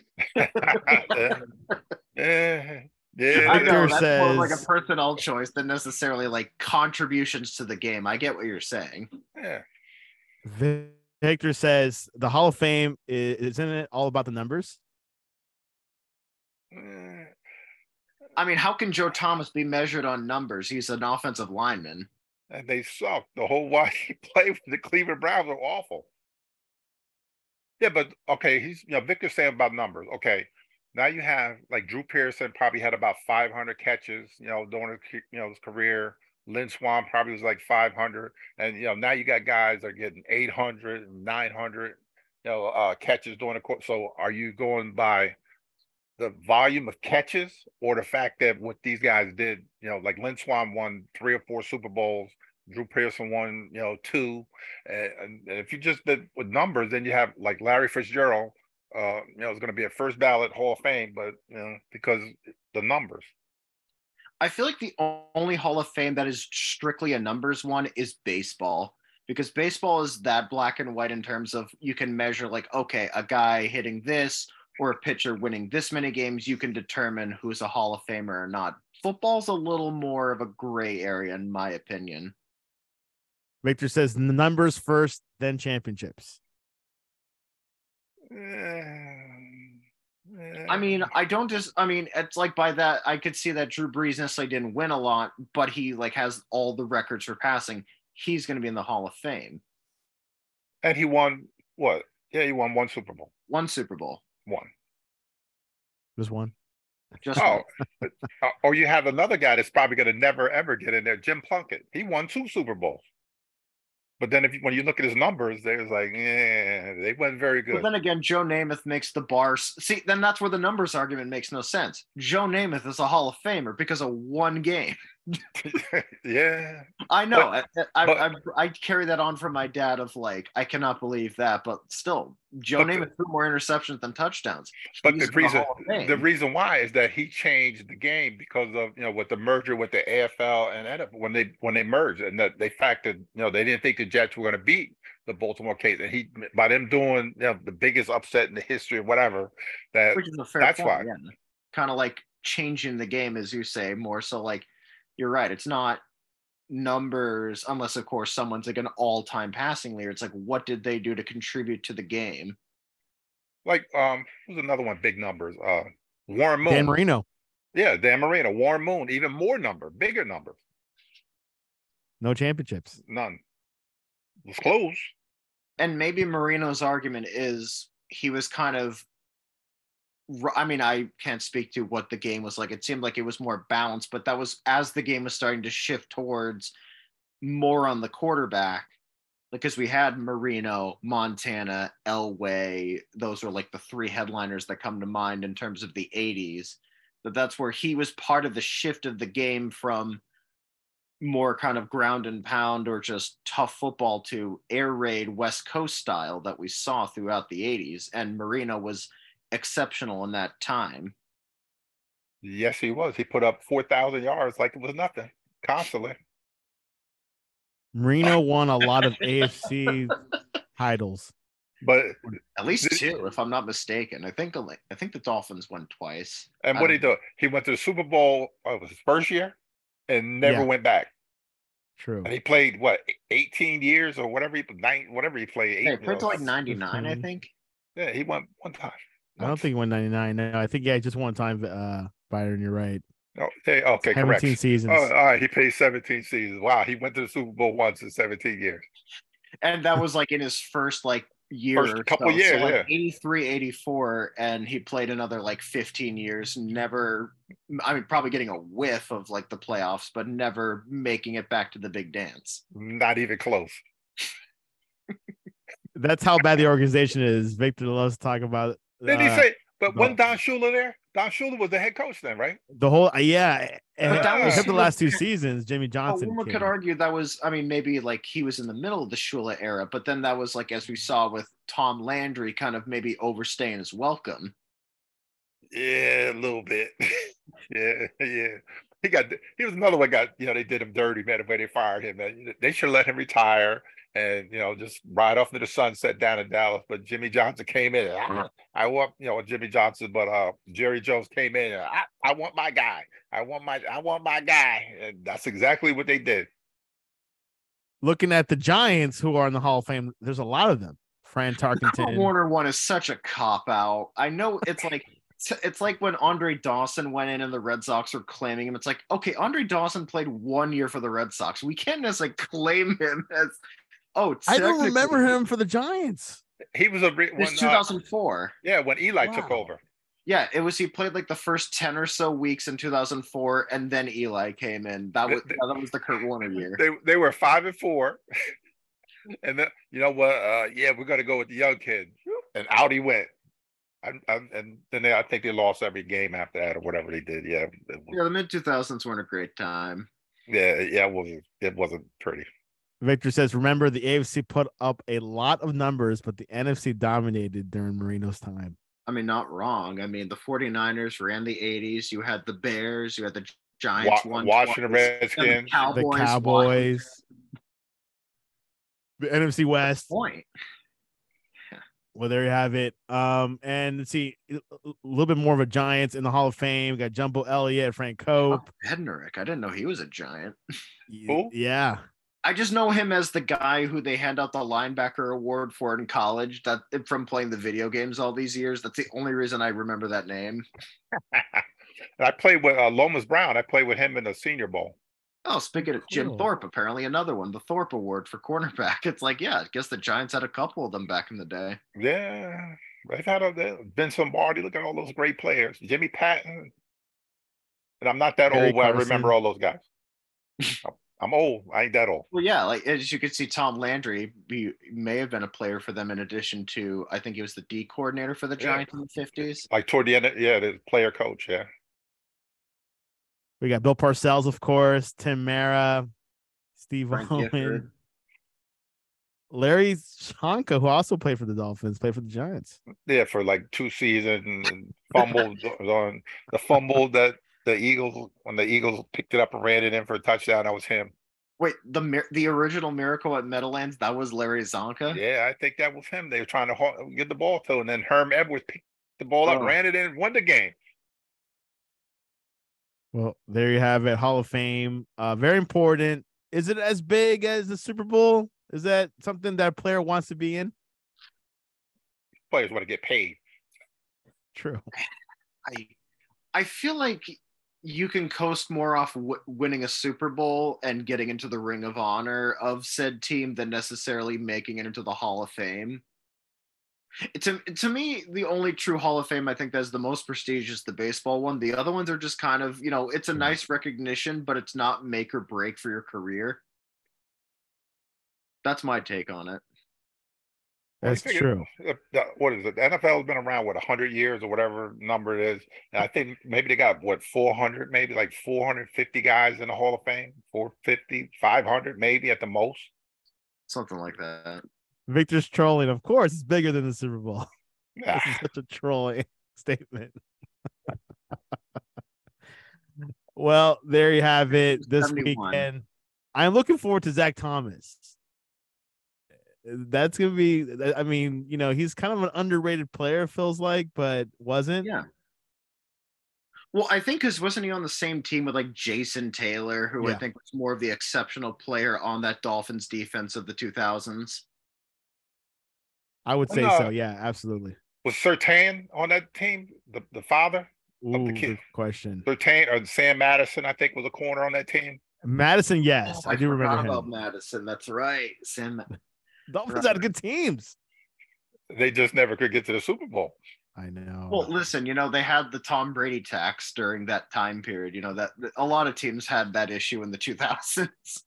yeah, I yeah. know Victor that's more like a says- personnel choice than necessarily like contributions to the game. I get what you're saying. yeah. Victor says the Hall of Fame is, isn't it all about the numbers? Eh, I mean, how can Joe Thomas be measured on numbers? He's an offensive lineman. And they suck. The whole while he played with the Cleveland Browns were awful. Yeah, but okay, he's you know Victor's saying about numbers. Okay, now you have like Drew Pearson probably had about five hundred catches, you know, during his, you know his career. Lynn Swan probably was like five hundred, and you know now you got guys that are getting eight hundred, nine hundred, you know, uh, catches during the course. So are you going by the volume of catches or the fact that what these guys did? You know, like Lynn Swan won three or four Super Bowls. Drew Pearson won, you know, two. And, and if you just did with numbers, then you have like Larry Fitzgerald, uh, you know, is going to be a first ballot Hall of Fame, but, you know, because the numbers. I feel like the only Hall of Fame that is strictly a numbers one is baseball, because baseball is that black and white in terms of you can measure like, okay, a guy hitting this or a pitcher winning this many games, you can determine who's a Hall of Famer or not. Football's a little more of a gray area, in my opinion. Victor says the numbers first, then championships. I mean, I don't just, I mean, it's like by that, I could see that Drew Brees necessarily didn't win a lot, but he like has all the records for passing. He's going to be in the Hall of Fame. And he won what? Yeah, he won one Super Bowl. One Super Bowl. One. Just one. Just Oh, uh, or you have another guy that's probably going to never ever get in there, Jim Plunkett. He won two Super Bowls. But then if you, when you look at his numbers, they was like, yeah, they weren't very But good. then again, Joe Namath makes the bar. See, then that's where the numbers argument makes no sense. Joe Namath is a Hall of Famer because of one game. Yeah, I know. But- I, I, but- I, I carry that on from my dad of like, I cannot believe that. But still, Joe But the- Namath threw more interceptions than touchdowns. but He's the in reason Hall of Fame. the reason why is that he changed the game because of you know with the merger with the A F L and N F L when they when they merged and that they factored you know they didn't think the Jets were going to beat the Baltimore Case and he by them doing you know the biggest upset in the history of whatever that Which is a fair that's point. why. Yeah. Kind of like changing the game, as you say, more so like you're right. It's not numbers, unless of course someone's like an all-time passing leader. It's like, what did they do to contribute to the game? Like um who's another one big numbers uh Warren Moon Dan Marino, yeah Dan Marino Warren Moon even more number bigger numbers no championships. none it was close. And maybe Marino's argument is he was kind of, I mean, I can't speak to what the game was like. It seemed like it was more balanced, but that was as the game was starting to shift towards more on the quarterback, because we had Marino, Montana, Elway. Those are like the three headliners that come to mind in terms of the eighties. But that's where he was part of the shift of the game from more kind of ground and pound or just tough football to air raid West Coast style that we saw throughout the eighties. And Marino was exceptional in that time. Yes, he was. He put up four thousand yards like it was nothing constantly. Marino won a lot of A F C titles. But At least Did- two, if I'm not mistaken. I think the I think the Dolphins won twice. and I what did he don't do? He went to the Super Bowl. Oh, it was his first year, and never Yeah. went back. True. And he played what eighteen years or whatever he nine whatever he played. Eight, Yeah, he you played know, to like ninety-nine, I fifteen. think. yeah, he went one time. I don't think he won ninety-nine. No, I think yeah, just one time. Uh, Byron, you're right. Oh, okay, okay, correct. seventeen seasons. Oh, all right, he played seventeen seasons. Wow, he went to the Super Bowl once in seventeen years. And that was like in his first like year First or couple so. years, so like yeah. eighty-three, eighty-four, and he played another like fifteen years, never, I mean, probably getting a whiff of like the playoffs, but never making it back to the big dance. Not even close. That's how bad the organization is. Victor loves to talk about. Didn't he uh, say? But no. wasn't Don Shula there? Don Shula was the head coach then, right? the whole? Yeah, and But that was- except the last two seasons, Jimmy Oh, Johnson. one came. could argue that was, I mean, maybe like he was in the middle of the Shula era, but then that was like, as we saw with Tom Landry, kind of maybe overstaying his welcome. Yeah, a little bit. yeah, yeah. He got. He was another one. Got you know they did him dirty, man. The way they fired him, man. They should let him retire and you know just ride off into the sunset down in Dallas. But Jimmy Johnson came in. And, I, I want you know Jimmy Johnson, but uh Jerry Jones came in. And, I, I want my guy. I want my. I want my guy. And that's exactly what they did. Looking at the Giants, who are in the Hall of Fame, there's a lot of them. Fran Kurt Tarkenton. Warner one is such a cop out. I know it's like it's like when Andre Dawson went in and the Red Sox were claiming him. It's like, okay, Andre Dawson played one year for the Red Sox. We can't necessarily claim him as oh. I don't remember technically- him for the Giants. He was a re- It's when, two uh, thousand four. yeah when Eli took Wow. over. Yeah, it was. He played like the first ten or so weeks in two thousand four, and then Eli came in. That was They- that was the Kurt Warner year. They they were five and four, and then you know what? Uh, yeah, we're gonna go with the young kid, and out he went. I, I, and then they, I think they lost every game after that or whatever they did. Yeah, it was- Yeah, the mid two thousands weren't a great time. yeah, yeah. It wasn't. It wasn't pretty. Victor says, remember the A F C put up a lot of numbers, but the N F C dominated during Marino's time. I mean, not wrong. I mean, the 49ers ran the eighties. You had the Bears. You had the Wa- Giants. won Washington twice, and Redskins. The Cowboys. The won. Cowboys, the N F C West. Point. Well, there you have it. Um, and let's see a a little bit more of a Giants in the Hall of Fame. We got Jumbo Elliott, Frank Oh, Cope. Bednarik. I didn't know he was a Giant. Who? Yeah. I just know him as the guy who they hand out the linebacker award for in college. That from playing the video games all these years. That's the only reason I remember that name. And I played with uh, Lomas Brown. I played with him in the Senior Bowl. Oh, speaking of Jim Cool. Thorpe, apparently another one, the Thorpe Award for cornerback. It's like, yeah, I guess the Giants had a couple of them back in the day. Yeah, they've had a they've Vince Lombardi. Look at all those great players. Jimmy Patton. And I'm not that Gary old, but I Carson. remember all those guys. I'm old. I ain't that old. Well, yeah, like as you can see, Tom Landry he may have been a player for them in addition to, I think he was the D coordinator for the Yeah. Giants in the fifties. Like toward the end, of, yeah, the player coach, yeah. We got Bill Parcells, of course, Tim Mara, Steve Frank Owen, Gifford. Larry Shonka, who also played for the Dolphins, played for the Giants. Yeah, for like two seasons and fumbled on the fumble that the Eagles when the Eagles picked it up and ran it in for a touchdown. That was him. Wait, the mir- the original Miracle at Meadowlands, that was Larry Zonka? Yeah, I think that was him. They were trying to ho- get the ball to, and then Herm Edwards picked the ball up, Oh. ran it in, and won the game. Well, there you have it. Hall of Fame. Uh, very important. Is it as big as the Super Bowl? Is that something that a player wants to be in? Players want to get paid. True. I I feel like you can coast more off w- winning a Super Bowl and getting into the Ring of Honor of said team than necessarily making it into the Hall of Fame. To, to me, the only true Hall of Fame I think that's the most prestigious is the baseball one. The other ones are just kind of, you know, it's a nice recognition, but it's not make or break for your career. That's my take on it. That's Well, you true. figure, uh, What is it? The N F L has been around, what, one hundred years or whatever number it is. And I think maybe they got, what, four hundred, maybe like four hundred fifty guys in the Hall of Fame, four fifty, five hundred maybe at the most. Something like that. Victor's trolling. Of course, it's bigger than the Super Bowl. Yeah. This is such a trolling statement. Well, there you have it. This seventy-one. weekend, I'm looking forward to Zach Thomas. That's gonna be. I mean, you know, he's kind of an underrated player, feels like, but wasn't. Yeah. Well, I think because wasn't he on the same team with like Jason Taylor, who Yeah. I think was more of the exceptional player on that Dolphins defense of the two thousands? I would say No. so. Yeah, absolutely. Was Surtain on that team? The the father? Ooh, the kid. good question. Surtain or Sam Madison, I think, was a corner on that team. Madison, yes, Oh, I do forgot remember about him. Madison. That's right. Sam. Dolphins had good teams. They just never could get to the Super Bowl. I know. Well, listen, you know, they had the Tom Brady tax during that time period. You know, that a lot of teams had that issue in the two thousands.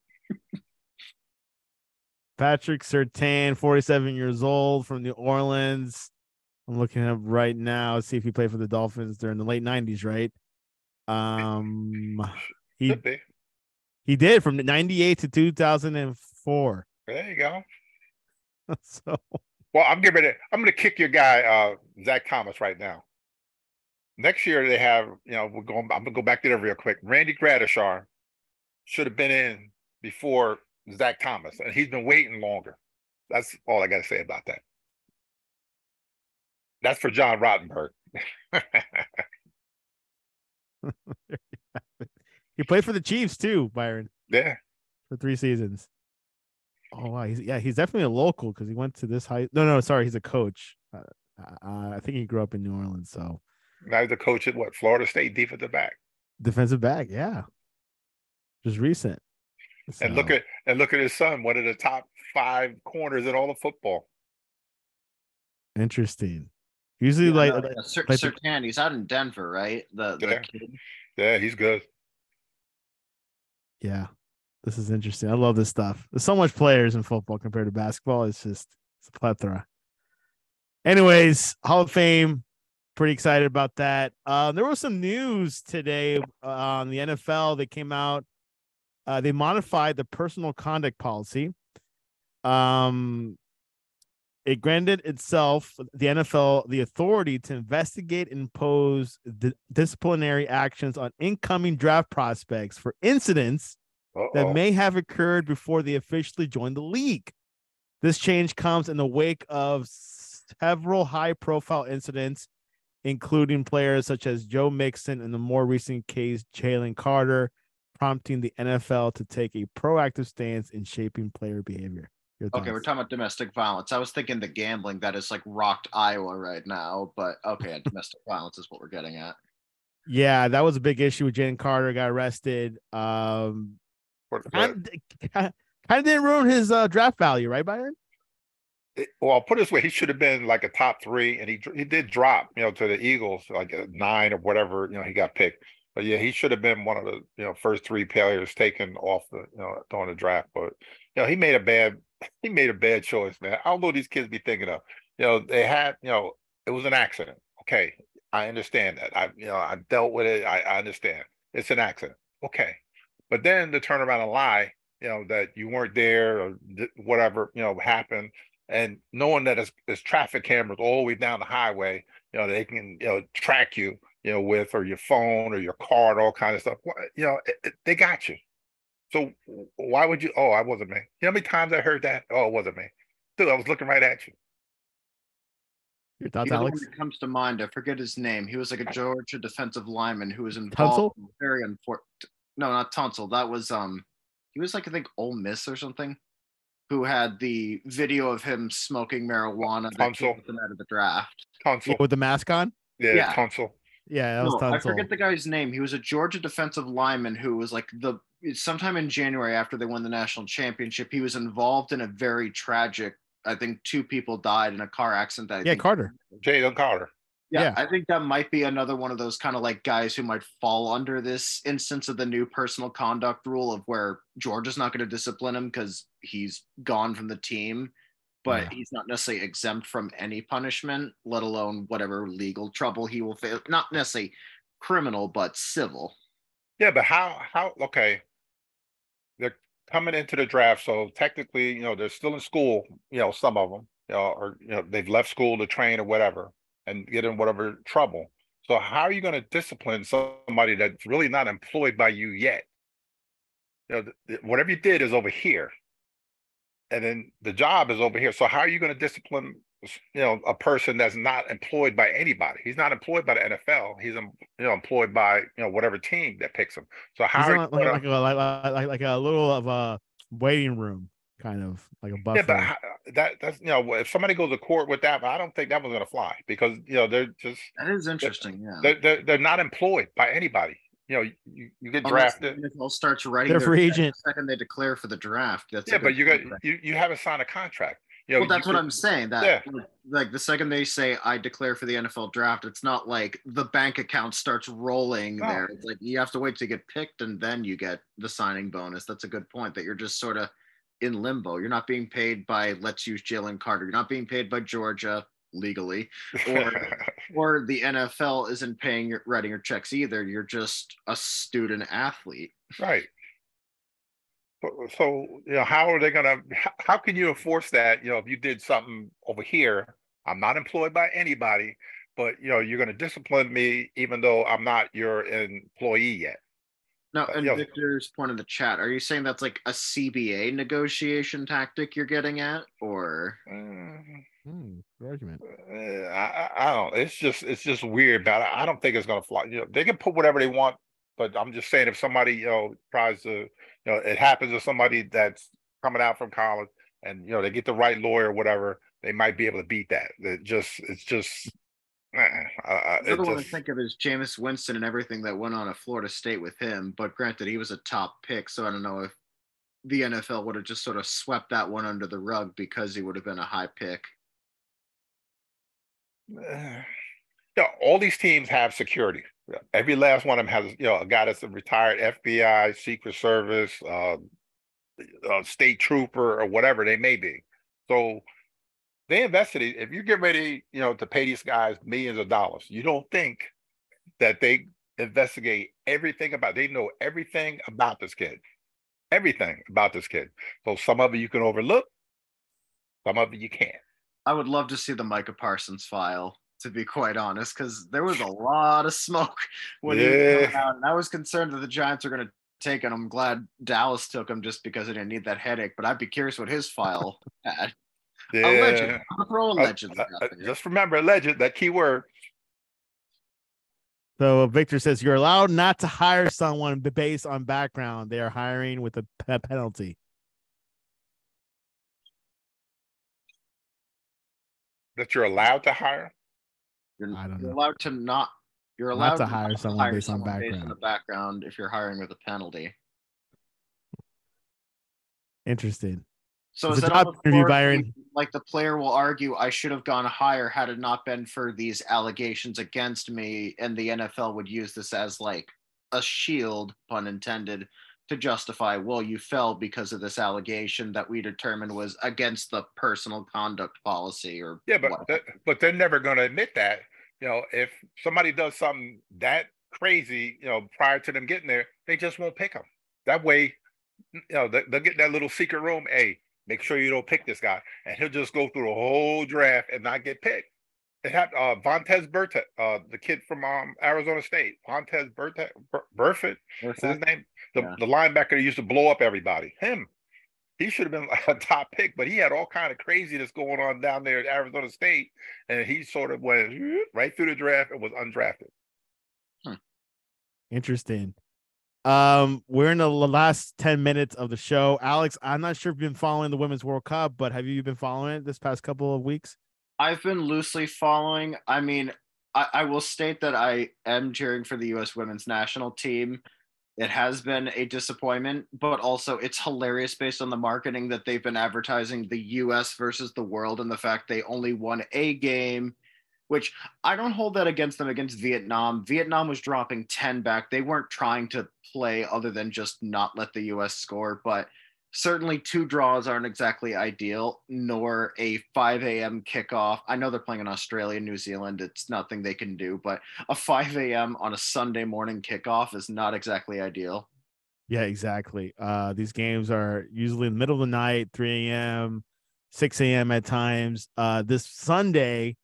Patrick Surtain, forty-seven years old, from New Orleans. I'm looking up right now, see if he played for the Dolphins during the late nineties, right? Um, he Could be. he did from ninety-eight to two thousand four. There you go. So Well, I'm getting ready. I'm going to kick your guy, uh, Zach Thomas, right now. Next year they have, you know, we're going. I'm going to go back to that real quick. Randy Gradishar should have been in before Zach Thomas, and he's been waiting longer. That's all I got to say about that. That's for John Rottenberg. he played for the Chiefs too, Byron, Yeah. for three seasons. Oh wow, he's yeah, he's definitely a local because he went to this high. No, no, sorry, he's a coach. Uh, uh, I think he grew up in New Orleans, so Now he's the coach at what? Florida State defensive back. defensive back, yeah, just recent. And look So, at and look at his son, one of the top five corners in all of football. interesting. Usually, Yeah, like, no, like- yeah, Sir, like the- Surtain, he's out in Denver, right? The, the Yeah. kid. Yeah, he's good. yeah, this is interesting. I love this stuff. There's so much players in football compared to basketball. It's just it's a plethora. Anyways, Hall of Fame. Pretty excited about that. Uh, there was some news today uh, on the N F L that came out. Uh, they modified the personal conduct policy. Um, it granted itself, the N F L, the authority to investigate and impose di- disciplinary actions on incoming draft prospects for incidents that Uh-oh. may have occurred before they officially joined the league. This change comes in the wake of several high-profile incidents, including players such as Joe Mixon and the more recent case, Jalen Carter, prompting the N F L to take a proactive stance in shaping player behavior. Your Okay, we're thoughts? talking about domestic violence. I was thinking the gambling that is like rocked Iowa right now, but okay, domestic violence is what we're getting at. Yeah, that was a big issue with Jalen Carter, got arrested. Um, What- what- kind of, kind of didn't ruin his uh, draft value, right, Byron? it- well, I'll put it this way: he should have been like a top three, and he he did drop, you know, to the Eagles, like a nine or whatever. You know, he got picked. But yeah, he should have been one of the you know first three players taken off the you know during the draft. But you know he made a bad he made a bad choice, man. I don't know what these kids be thinking of. You know they had you know it was an accident. Okay, I understand that. I you know I dealt with it. I, I understand it's an accident. Okay, but then to turn around and lie, you know that you weren't there or whatever you know happened, and knowing that it's, it's traffic cameras all the way down the highway, you know they can you know track you you know, with or your phone or your card, all kind of stuff. You know, it, it, they got you. So why would you? Oh, I wasn't me. You know how many times I heard that? Oh, it wasn't me. Dude, I was looking right at you. Your thoughts, the other Alex? one that comes to mind, I forget his name. He was like a Georgia defensive lineman who was involved. Tunsil? In very unfortunate. No, not Tunsil. That was um. He was like I think Ole Miss or something. Who had the video of him smoking marijuana that came with him out of the draft? Tunsil yeah, with the mask on. Yeah, yeah. Tunsil. Yeah, that was no, Tunsil. I forget the guy's name. He was a Georgia defensive lineman who was like the sometime in January after they won the national championship. He was involved in a very tragic. I think two people died in a car accident. That I yeah, think, Carter. Jalen Carter. Yeah, yeah, I think that might be another one of those kind of like guys who might fall under this instance of the new personal conduct rule of where Georgia's not going to discipline him because he's gone from the team. But yeah. he's not necessarily exempt from any punishment, let alone whatever legal trouble he will face. Not necessarily criminal, but civil. Yeah, but how, how, okay. They're coming into the draft. So technically, you know, they're still in school, you know, some of them, you know, or, you know, they've left school to train or whatever and get in whatever trouble. So how are you going to discipline somebody that's really not employed by you yet? You know, th- whatever you did is over here. And then the job is over here. So how are you going to discipline, you know, a person that's not employed by anybody? He's not employed by the N F L. He's, you know, employed by, you know, whatever team that picks him. So how are like, you like, gonna, like, a, like, like like a little of a waiting room, kind of like a buffer. Yeah, but how, that that's you know, if somebody goes to court with that, but I don't think that was going to fly because you know they're just that is interesting. They're, yeah, they're, they're they're not employed by anybody. You know, you, you get drafted. The N F L starts writing their their free agent the second they declare for the draft. That's yeah, but you got you, you haven't signed a contract. You know, well, that's you what could, I'm saying. That yeah. like the second they say I declare for the N F L draft, it's not like the bank account starts rolling no. there. It's like you have to wait to get picked and then you get the signing bonus. That's a good point. That you're just sort of in limbo. You're not being paid by let's use Jalen Carter. You're not being paid by Georgia legally, or or the N F L isn't paying your writing your checks either. You're just a student athlete, right? So, you know, how are they going to, how can you enforce that? You know, if you did something over here, I'm not employed by anybody, but, you know, you're going to discipline me even though I'm not your employee yet. No, and you know, Victor's point in the chat, are you saying that's like a C B A negotiation tactic you're getting at, or? Uh, hmm, argument. Uh, I, I don't, it's just, it's just weird, but I don't think it's going to fly. You know, they can put whatever they want, but I'm just saying if somebody, you know, tries to, you know, it happens to somebody that's coming out from college and, you know, they get the right lawyer or whatever, they might be able to beat that. It just, it's just, uh, uh, the other it one just, I think of is Jameis Winston and everything that went on at Florida State with him. But granted, he was a top pick. So I don't know if the N F L would have just sort of swept that one under the rug because he would have been a high pick. Uh, yeah, all these teams have security. Every last one of them has, you know, a guy that's a retired F B I, Secret Service, uh, uh, state trooper, or whatever they may be. So they invested. If you get ready, you know, to pay these guys millions of dollars, you don't think that they investigate everything about. They know everything about this kid, everything about this kid. So some of it you can overlook, some of it you can't. I would love to see the Micah Parsons file, to be quite honest, because there was a lot of smoke when yeah. he was coming out, and I was concerned that the Giants were going to take him. I'm glad Dallas took him just because they didn't need that headache, but I'd be curious what his file had. Yeah. A legend. I'm throw a legend. Uh, uh, just remember, legend, that key word. So Victor says you're allowed not to hire someone based on background. They are hiring with a pe- penalty. That you're allowed to hire? You're, I don't you're know. allowed to not. You're allowed not to to hire not someone hire based on someone background. Based on the background, if you're hiring with a penalty. Interesting. So it's is a that job interview, Byron. Like the player will argue, I should have gone higher had it not been for these allegations against me, and the N F L would use this as like a shield, pun intended, to justify, well, you fell because of this allegation that we determined was against the personal conduct policy or yeah, but th- but they're never going to admit that. You know, if somebody does something that crazy, you know, prior to them getting there, they just won't pick them. That way, you know, they, they'll get that little secret room. Hey, make sure you don't pick this guy, and he'll just go through the whole draft and not get picked. It happened. Uh, Vontez Burfict, uh, the kid from um, Arizona State, Vontez Burfict, Burfict, what's his name? The, yeah. the linebacker that used to blow up everybody. Him. He should have been a top pick, but he had all kind of craziness going on down there at Arizona State, and he sort of went right through the draft and was undrafted. Hmm. Interesting. Um, we're in the last ten minutes of the show. Alex, I'm not sure if you've been following the Women's World Cup, but have you been following it this past couple of weeks? I've been loosely following. I mean, I, I will state that I am cheering for the U S women's national team. It has been a disappointment, but also it's hilarious based on the marketing that they've been advertising the U S versus the world and the fact they only won a game, which I don't hold that against them against Vietnam. Vietnam was dropping ten back. They weren't trying to play other than just not let the U S score, but certainly two draws aren't exactly ideal, nor a five a.m. kickoff. I know they're playing in Australia, New Zealand. It's nothing they can do, but a five a.m. on a Sunday morning kickoff is not exactly ideal. Yeah, exactly. Uh, these games are usually in the middle of the night, three a.m., six a.m. at times. Uh, this Sunday,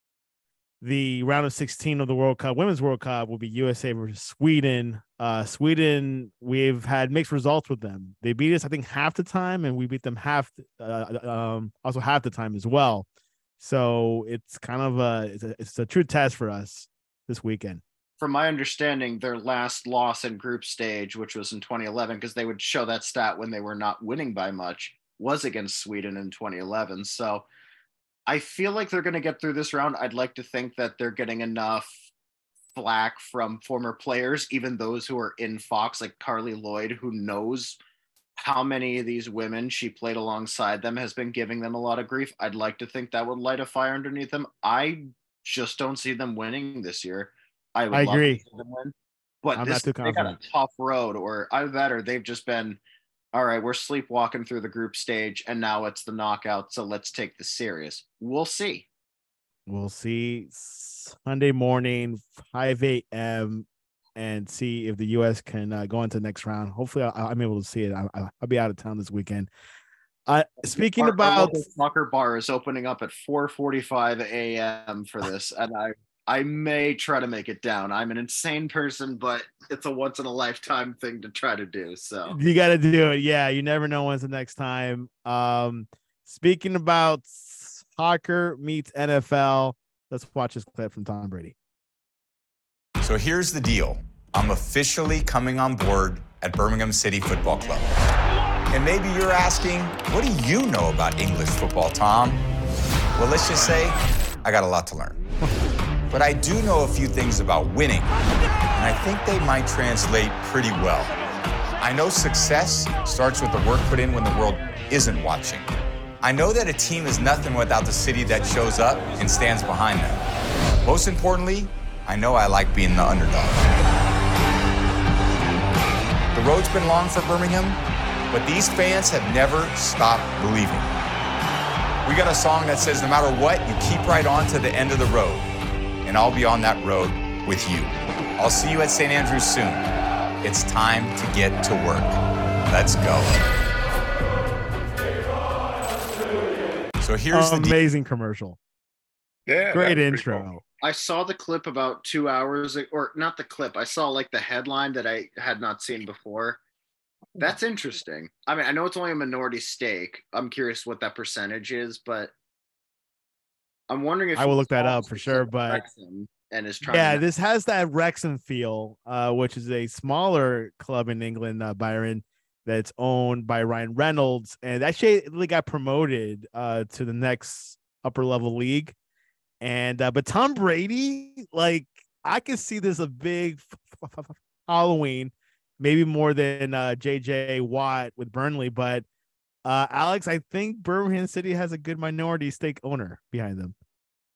the round of sixteen of the World Cup, Women's World Cup, will be U S A versus Sweden. Uh, Sweden, we've had mixed results with them. They beat us, I think, half the time, and we beat them half, uh, um, also half the time as well. So it's kind of a it's, a it's a true test for us this weekend. From my understanding, their last loss in group stage, which was in twenty eleven, because they would show that stat when they were not winning by much, was against Sweden in twenty eleven. So I feel like they're going to get through this round. I'd like to think that they're getting enough flack from former players, even those who are in Fox, like Carly Lloyd, who knows how many of these women she played alongside them, has been giving them a lot of grief. I'd like to think that would light a fire underneath them. I just don't see them winning this year. I would I love agree. to see them win, but I'm this, not too they got a confident. tough road, or either that or they've just been, all right, we're sleepwalking through the group stage and now it's the knockout, so let's take this serious. We'll see. We'll see Sunday morning, five a.m., and see if the U S can uh, go into the next round. Hopefully, I, I'm able to see it. I, I'll be out of town this weekend. Uh, speaking our, about our soccer bar is opening up at four forty-five a.m. for this, and I I may try to make it down. I'm an insane person, but it's a once in a lifetime thing to try to do. So you got to do it. Yeah, you never know when's the next time. Um, speaking about soccer meets N F L, let's watch this clip from Tom Brady. So here's the deal. I'm officially coming on board at Birmingham City Football Club. And maybe you're asking, what do you know about English football, Tom? Well, let's just say I got a lot to learn. But I do know a few things about winning, and I think they might translate pretty well. I know success starts with the work put in when the world isn't watching. I know that a team is nothing without the city that shows up and stands behind them. Most importantly, I know I like being the underdog. The road's been long for Birmingham, but these fans have never stopped believing. We got a song that says, no matter what, you keep right on to the end of the road. And I'll be on that road with you. I'll see you at Saint Andrews soon. It's time to get to work. Let's go. So here's oh, the amazing commercial. Yeah, great that's intro. cool. I saw the clip about two hours, or not the clip. I saw like the headline that I had not seen before. That's interesting. I mean, I know it's only a minority stake. I'm curious what that percentage is, but I'm wondering if I will look that up for sure. But Wrexham and is trying. yeah, to... this has that Wrexham feel, uh, which is a smaller club in England, uh, Byron, that's owned by Ryan Reynolds, and actually really got promoted uh, to the next upper level league. And uh, but Tom Brady, like I can see this a big f- f- f- Halloween, maybe more than uh, J J Watt with Burnley. But uh, Alex, I think Birmingham City has a good minority stake owner behind them.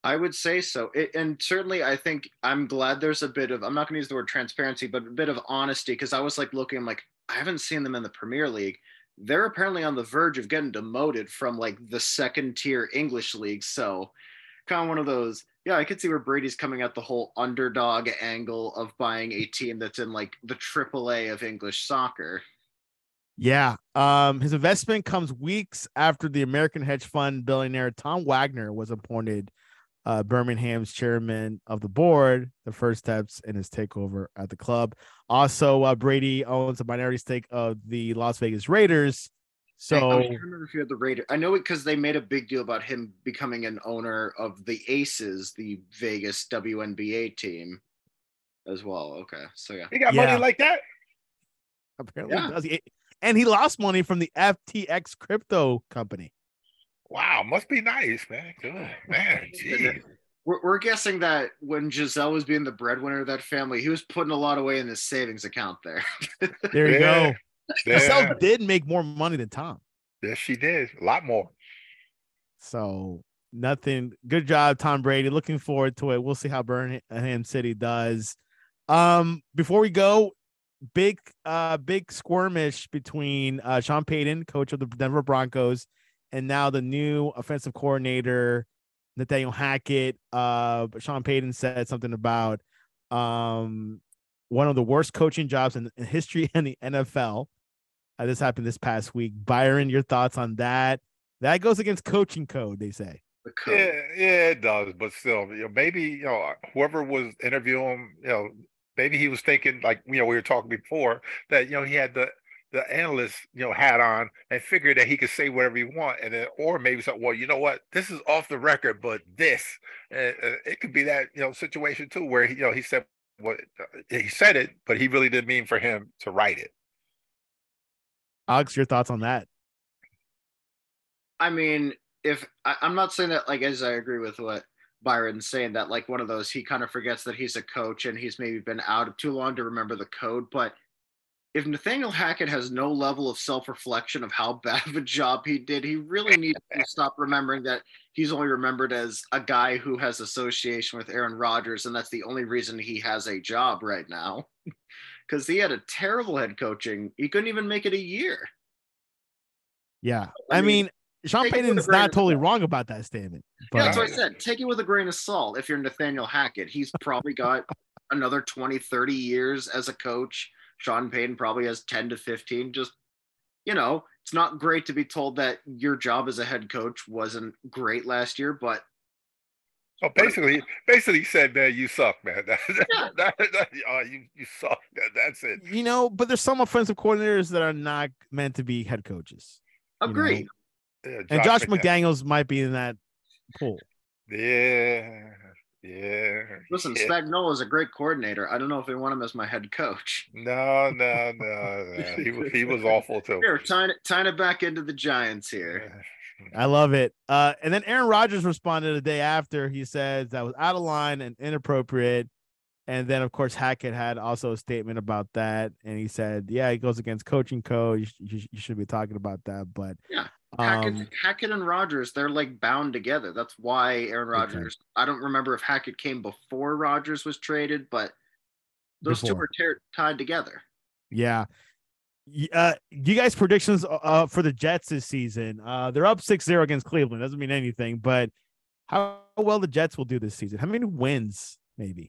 I would say so. It, and certainly I think I'm glad there's a bit of, I'm not going to use the word transparency, but a bit of honesty, because I was like looking, I'm like, I haven't seen them in the Premier League. They're apparently on the verge of getting demoted from like the second tier English league. So kind of one of those, yeah, I could see where Brady's coming at the whole underdog angle of buying a team that's in like the triple A of English soccer. Yeah. Um, his investment comes weeks after the American hedge fund billionaire Tom Wagner was appointed uh, Birmingham's chairman of the board, the first steps in his takeover at the club. Also, uh, Brady owns a minority stake of the Las Vegas Raiders. So I, I was trying to remember if you had the Raiders. I know it because they made a big deal about him becoming an owner of the Aces, the Vegas W N B A team as well. Okay. So yeah. He got Yeah. money like that? apparently Yeah. he does. He- and he lost money from the F T X crypto company. Wow, must be nice, man. Good, man. Geez. We're, we're guessing that when Giselle was being the breadwinner of that family, he was putting a lot away in his savings account there. There you Yeah. go. Yeah. Giselle did make more money than Tom. Yes, she did. A lot more. So nothing. Good job, Tom Brady. Looking forward to it. We'll see how Birmingham City does. Um, before we go, big, uh, big skirmish between uh, Sean Payton, coach of the Denver Broncos, and now the new offensive coordinator, Nathaniel Hackett. Uh, Sean Payton said something about um one of the worst coaching jobs in, in history in the N F L. Uh, this happened this past week. Byron, your thoughts on that? That goes against coaching code, they say. The code. Yeah, yeah, it does. But still, you know, maybe you know whoever was interviewing him, you know, maybe he was thinking like you know we were talking before that you know he had the the analyst you know hat on and figured that he could say whatever he want, and then or maybe something. Well, you know what? This is off the record, but this uh, it could be that you know situation too where he you know he said what he said it, but he really didn't mean for him to write it. Alex, your thoughts on that? I mean, if I, I'm not saying that, like, as I agree with what Byron's saying, that like one of those, he kind of forgets that he's a coach and he's maybe been out too long to remember the code. But if Nathaniel Hackett has no level of self-reflection of how bad of a job he did, he really needs to stop remembering that he's only remembered as a guy who has association with Aaron Rodgers, and that's the only reason he has a job right now. Because he had a terrible head coaching. He couldn't even make it a year. Yeah. I I mean, mean, Sean take it with Payton's a grain not of totally salt. wrong about that statement. But Yeah, that's what I said. Take it with a grain of salt. If you're Nathaniel Hackett, he's probably got another twenty, thirty years as a coach. Sean Payton probably has ten to fifteen. Just, you know, it's not great to be told that your job as a head coach wasn't great last year, but So basically, basically said, man, you suck, man. That, Yeah. that, that, oh, you you suck. That, that's it. you know, but there's some offensive coordinators that are not meant to be head coaches. you know? agreed. Yeah, And Josh McDaniels. McDaniels might be in that pool. Yeah, yeah. Listen, yeah. Spagnuolo is a great coordinator. I don't know if they want him as my head coach. No, no, no, no. He was he was awful too. Here, tying it, tying it back into the Giants here. I love it. Uh, and then Aaron Rodgers responded the day after. He says that was out of line and inappropriate. And then, of course, Hackett had also a statement about that. And he said, yeah, it goes against coaching code. You, sh- you, sh- you should be talking about that. But Yeah. Hackett, um, Hackett and Rodgers, they're like bound together. That's why Aaron Okay. Rodgers, I don't remember if Hackett came before Rodgers was traded, but those two Before. were tear tied together. yeah. Y- Uh, you guys' predictions uh, for the Jets this season? Uh, they're up six zero against Cleveland. Doesn't mean anything, but how well the Jets will do this season? How many wins, maybe?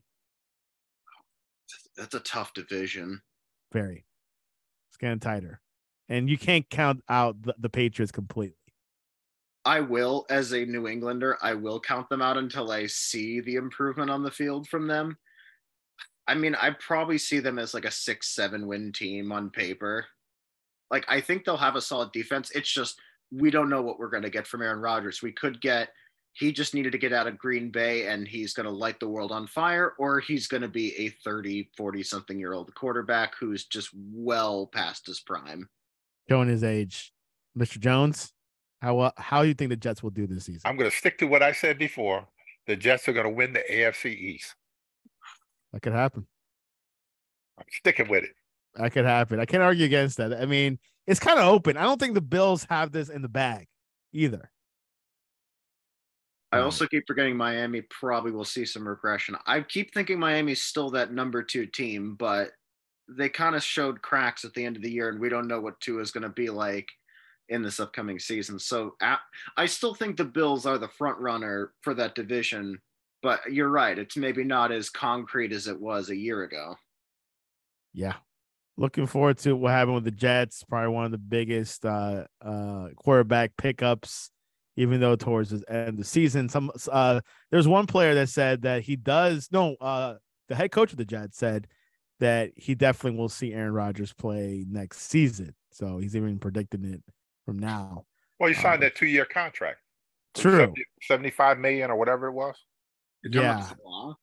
That's a tough division. Very. It's getting tighter. And you can't count out the, the Patriots completely. I will, as a New Englander, I will count them out until I see the improvement on the field from them. I mean, I probably see them as like a six, seven win team on paper. Like, I think they'll have a solid defense. It's just, we don't know what we're going to get from Aaron Rodgers. We could get, he just needed to get out of Green Bay and he's going to light the world on fire, or he's going to be a thirty, forty something year old quarterback who's just well past his prime. Showing his age. Mister Jones, how uh, how do you think the Jets will do this season? I'm going to stick to what I said before. The Jets are going to win the A F C East. That could happen. I'm sticking with it. That could happen. I can't argue against that. I mean, it's kind of open. I don't think the Bills have this in the bag either. I also keep forgetting Miami probably will see some regression. I keep thinking Miami's still that number two team, but they kind of showed cracks at the end of the year, and we don't know what Tua is going to be like in this upcoming season. So at, I still think the Bills are the front runner for that division, but you're right. It's maybe not as concrete as it was a year ago. Yeah. Looking forward to what happened with the Jets. Probably one of the biggest uh, uh, quarterback pickups, even though towards the end of the season. Some uh, there's one player that said that he does. No, uh, the head coach of the Jets said that he definitely will see Aaron Rodgers play next season. So he's even predicting it from now. Well, he signed um, that two-year contract. True. seventy, seventy-five million or whatever it was. Yeah. What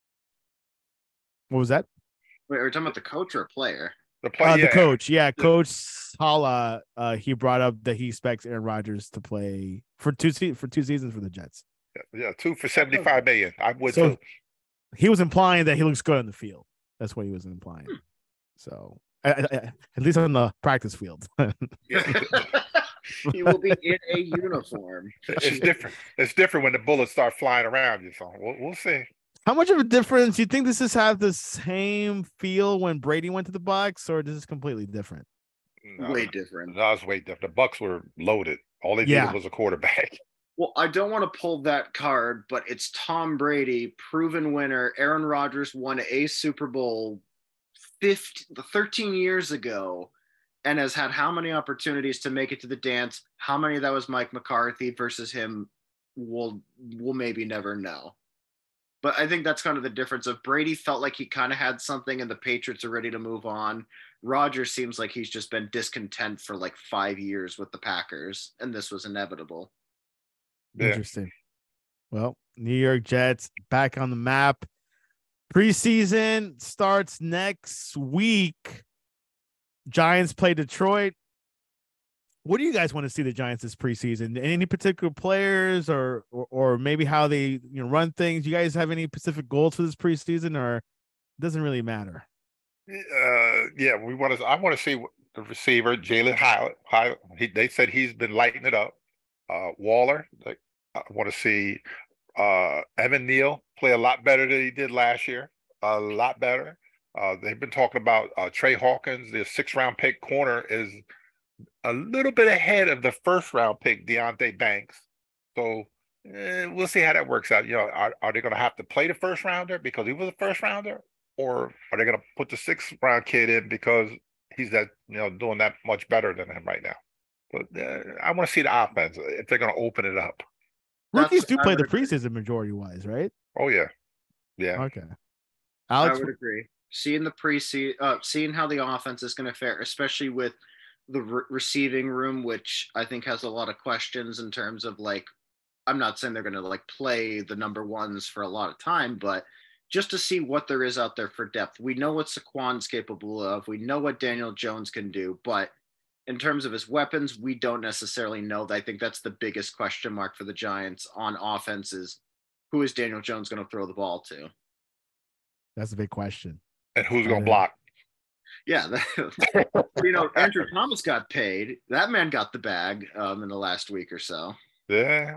was that? Wait, are we talking about the coach or a player? The play, uh, yeah. the coach, yeah, Coach Hala. Uh, he brought up that he expects Aaron Rodgers to play for two se- for two seasons for the Jets. Yeah, yeah, two for seventy-five million. I would So too. he was implying that he looks good on the field. That's what he was implying. Hmm. So I, I, I, at least on the practice field. He will be in a uniform. It's different. It's different when the bullets start flying around you. So we'll, we'll see. How much of a difference do you think this is have the same feel when Brady went to the Bucs, or this is completely different? No, Way different. No, it's way different. The Bucks were loaded. All they Yeah. needed was a quarterback. Well, I don't want to pull that card, but it's Tom Brady, proven winner. Aaron Rodgers won a Super Bowl fifteen, thirteen years ago and has had how many opportunities to make it to the dance? How many of that was Mike McCarthy versus him? We'll, we'll maybe never know. But I think that's kind of the difference of Brady felt like he kind of had something and the Patriots are ready to move on. Rodgers seems like he's just been discontent for like five years with the Packers, and this was inevitable. Yeah. Interesting. Well, New York Jets back on the map. Preseason starts next week. Giants play Detroit. What do you guys want to see the Giants this preseason? Any particular players, or, or or maybe how they you know run things? You guys have any specific goals for this preseason, or it doesn't really matter? Uh, yeah, we want to. I want to see the receiver Jalen Hyatt. Hyatt he, they said he's been lighting it up. Uh, Waller. Like, I want to see uh, Evan Neal play a lot better than he did last year. A lot better. Uh, they've been talking about uh, Trey Hawkins, the six-round pick corner, is a little bit ahead of the first-round pick Deonte Banks. So eh, we'll see how that works out. You know, are, are they going to have to play the first rounder because he was a first rounder, or are they going to put the sixth-round kid in because he's that you know doing that much better than him right now? But uh, I want to see the offense if they're going to open it up. Rookies That's- do I play the would agree. preseason majority-wise, right? Oh yeah, yeah. Okay. I Alex, would agree. Seeing the preseason, uh, seeing how the offense is going to fare, especially with the re- receiving room, which I think has a lot of questions in terms of like, I'm not saying they're going to like play the number ones for a lot of time, but just to see what there is out there for depth. We know what Saquon's capable of. We know what Daniel Jones can do, but in terms of his weapons, we don't necessarily know. I think that's the biggest question mark for the Giants on offense is who is Daniel Jones going to throw the ball to? that's a big question. And who's I going to know. block? Yeah, that, you know, Andrew Thomas got paid. That man got the bag um, in the last week or so. Yeah.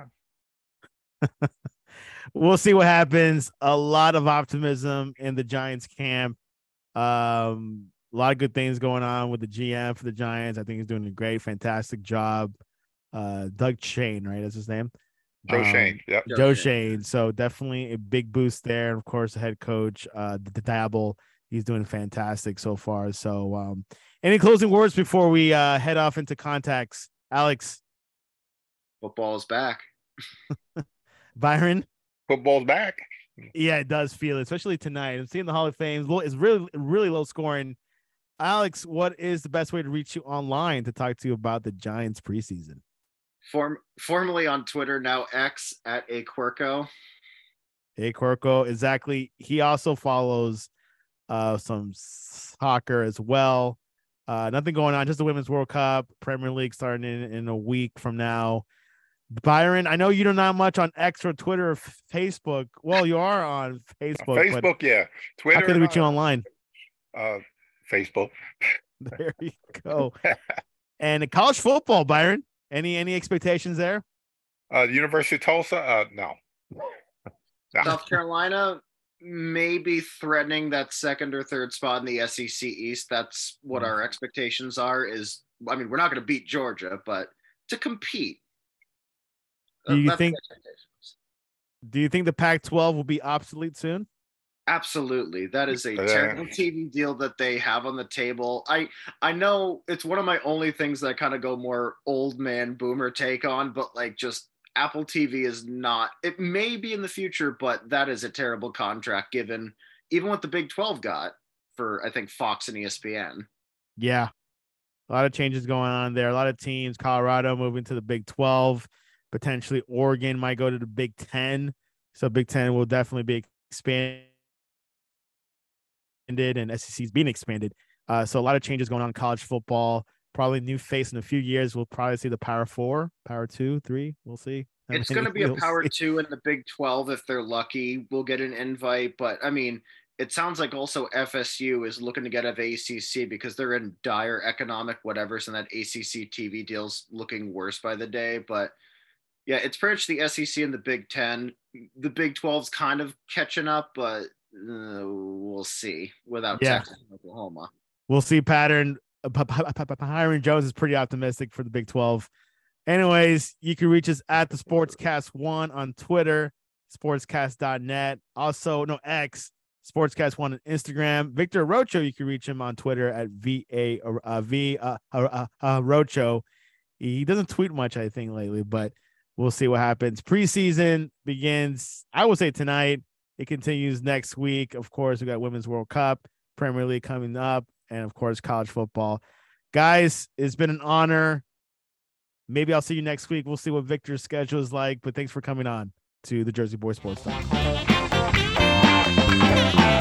We'll see what happens. A lot of optimism in the Giants camp. Um, a lot of good things going on with the G M for the Giants. I think he's doing a great, fantastic job. Uh, Doug Shane, right? That's his name. Joe Um, Shane. Yep. Joe Joe Shane. Shane. So definitely a big boost there. And of course, the head coach, uh, the Dabble, he's doing fantastic so far. So, um, any closing words before we uh, head off into contacts, Alex, Football is back. Byron? Football's back. Yeah, it does feel it, especially tonight. I'm seeing the Hall of Fame. It's really, really low scoring. Alex, what is the best way to reach you online to talk to you about the Giants preseason? Form, formerly on Twitter, now X at A Quirko. Hey, Corco, exactly. He also follows uh, some soccer as well. Uh, nothing going on, just the Women's World Cup, Premier League starting in, in a week from now. Byron, I know you don't know much on X or Twitter or Facebook. Well, you are on Facebook. Facebook, but yeah. Twitter. how can they reach you uh, online? Uh, Facebook. There you go. And college football, Byron. Any any expectations there? Uh, University of Tulsa. Uh, no, South Carolina maybe threatening that second or third spot in the S E C East. That's what our expectations are. Is I mean, we're not going to beat Georgia, but to compete. Do you think? Do you think the Pac twelve will be obsolete soon? Absolutely. That is a terrible T V deal that they have on the table. I I know it's one of my only things that I kind of go more old man boomer take on, but like just Apple T V is not, it may be in the future, but that is a terrible contract given even what the Big twelve got for, I think, Fox and E S P N. Yeah. A lot of changes going on there. A lot of teams, Colorado moving to the Big twelve, potentially Oregon might go to the Big ten. So Big ten will definitely be expanded. And S E C is being expanded. Uh, so a lot of changes going on in college football. Probably new face in a few years. We'll probably see the Power Four, Power Two, Three. We'll see. It's going to be a Power see. Two in the Big twelve if they're lucky. We'll get an invite. But, I mean, it sounds like also F S U is looking to get out of A C C because they're in dire economic whatevers, and that A C C T V deal's looking worse by the day. But, yeah, it's pretty much the S E C and the Big Ten. The Big twelve's kind of catching up, but – Uh, we'll see without yeah. Texas and Oklahoma. We'll see pattern. Hiram Jones is pretty optimistic for the Big twelve. Anyways, you can reach us at the Sportscast one on Twitter, sportscast dot net. Also, no X, Sportscast one on Instagram. Victor Rocho, you can reach him on Twitter at V A uh, V uh, uh, uh, Rocho. He doesn't tweet much, I think, lately, but we'll see what happens. Preseason begins, I would say, tonight. It continues next week. Of course, we got Women's World Cup, Premier League coming up, and, of course, college football. Guys, it's been an honor. Maybe I'll see you next week. We'll see what Victor's schedule is like, but thanks for coming on to the Jersey Boys Sports Talk.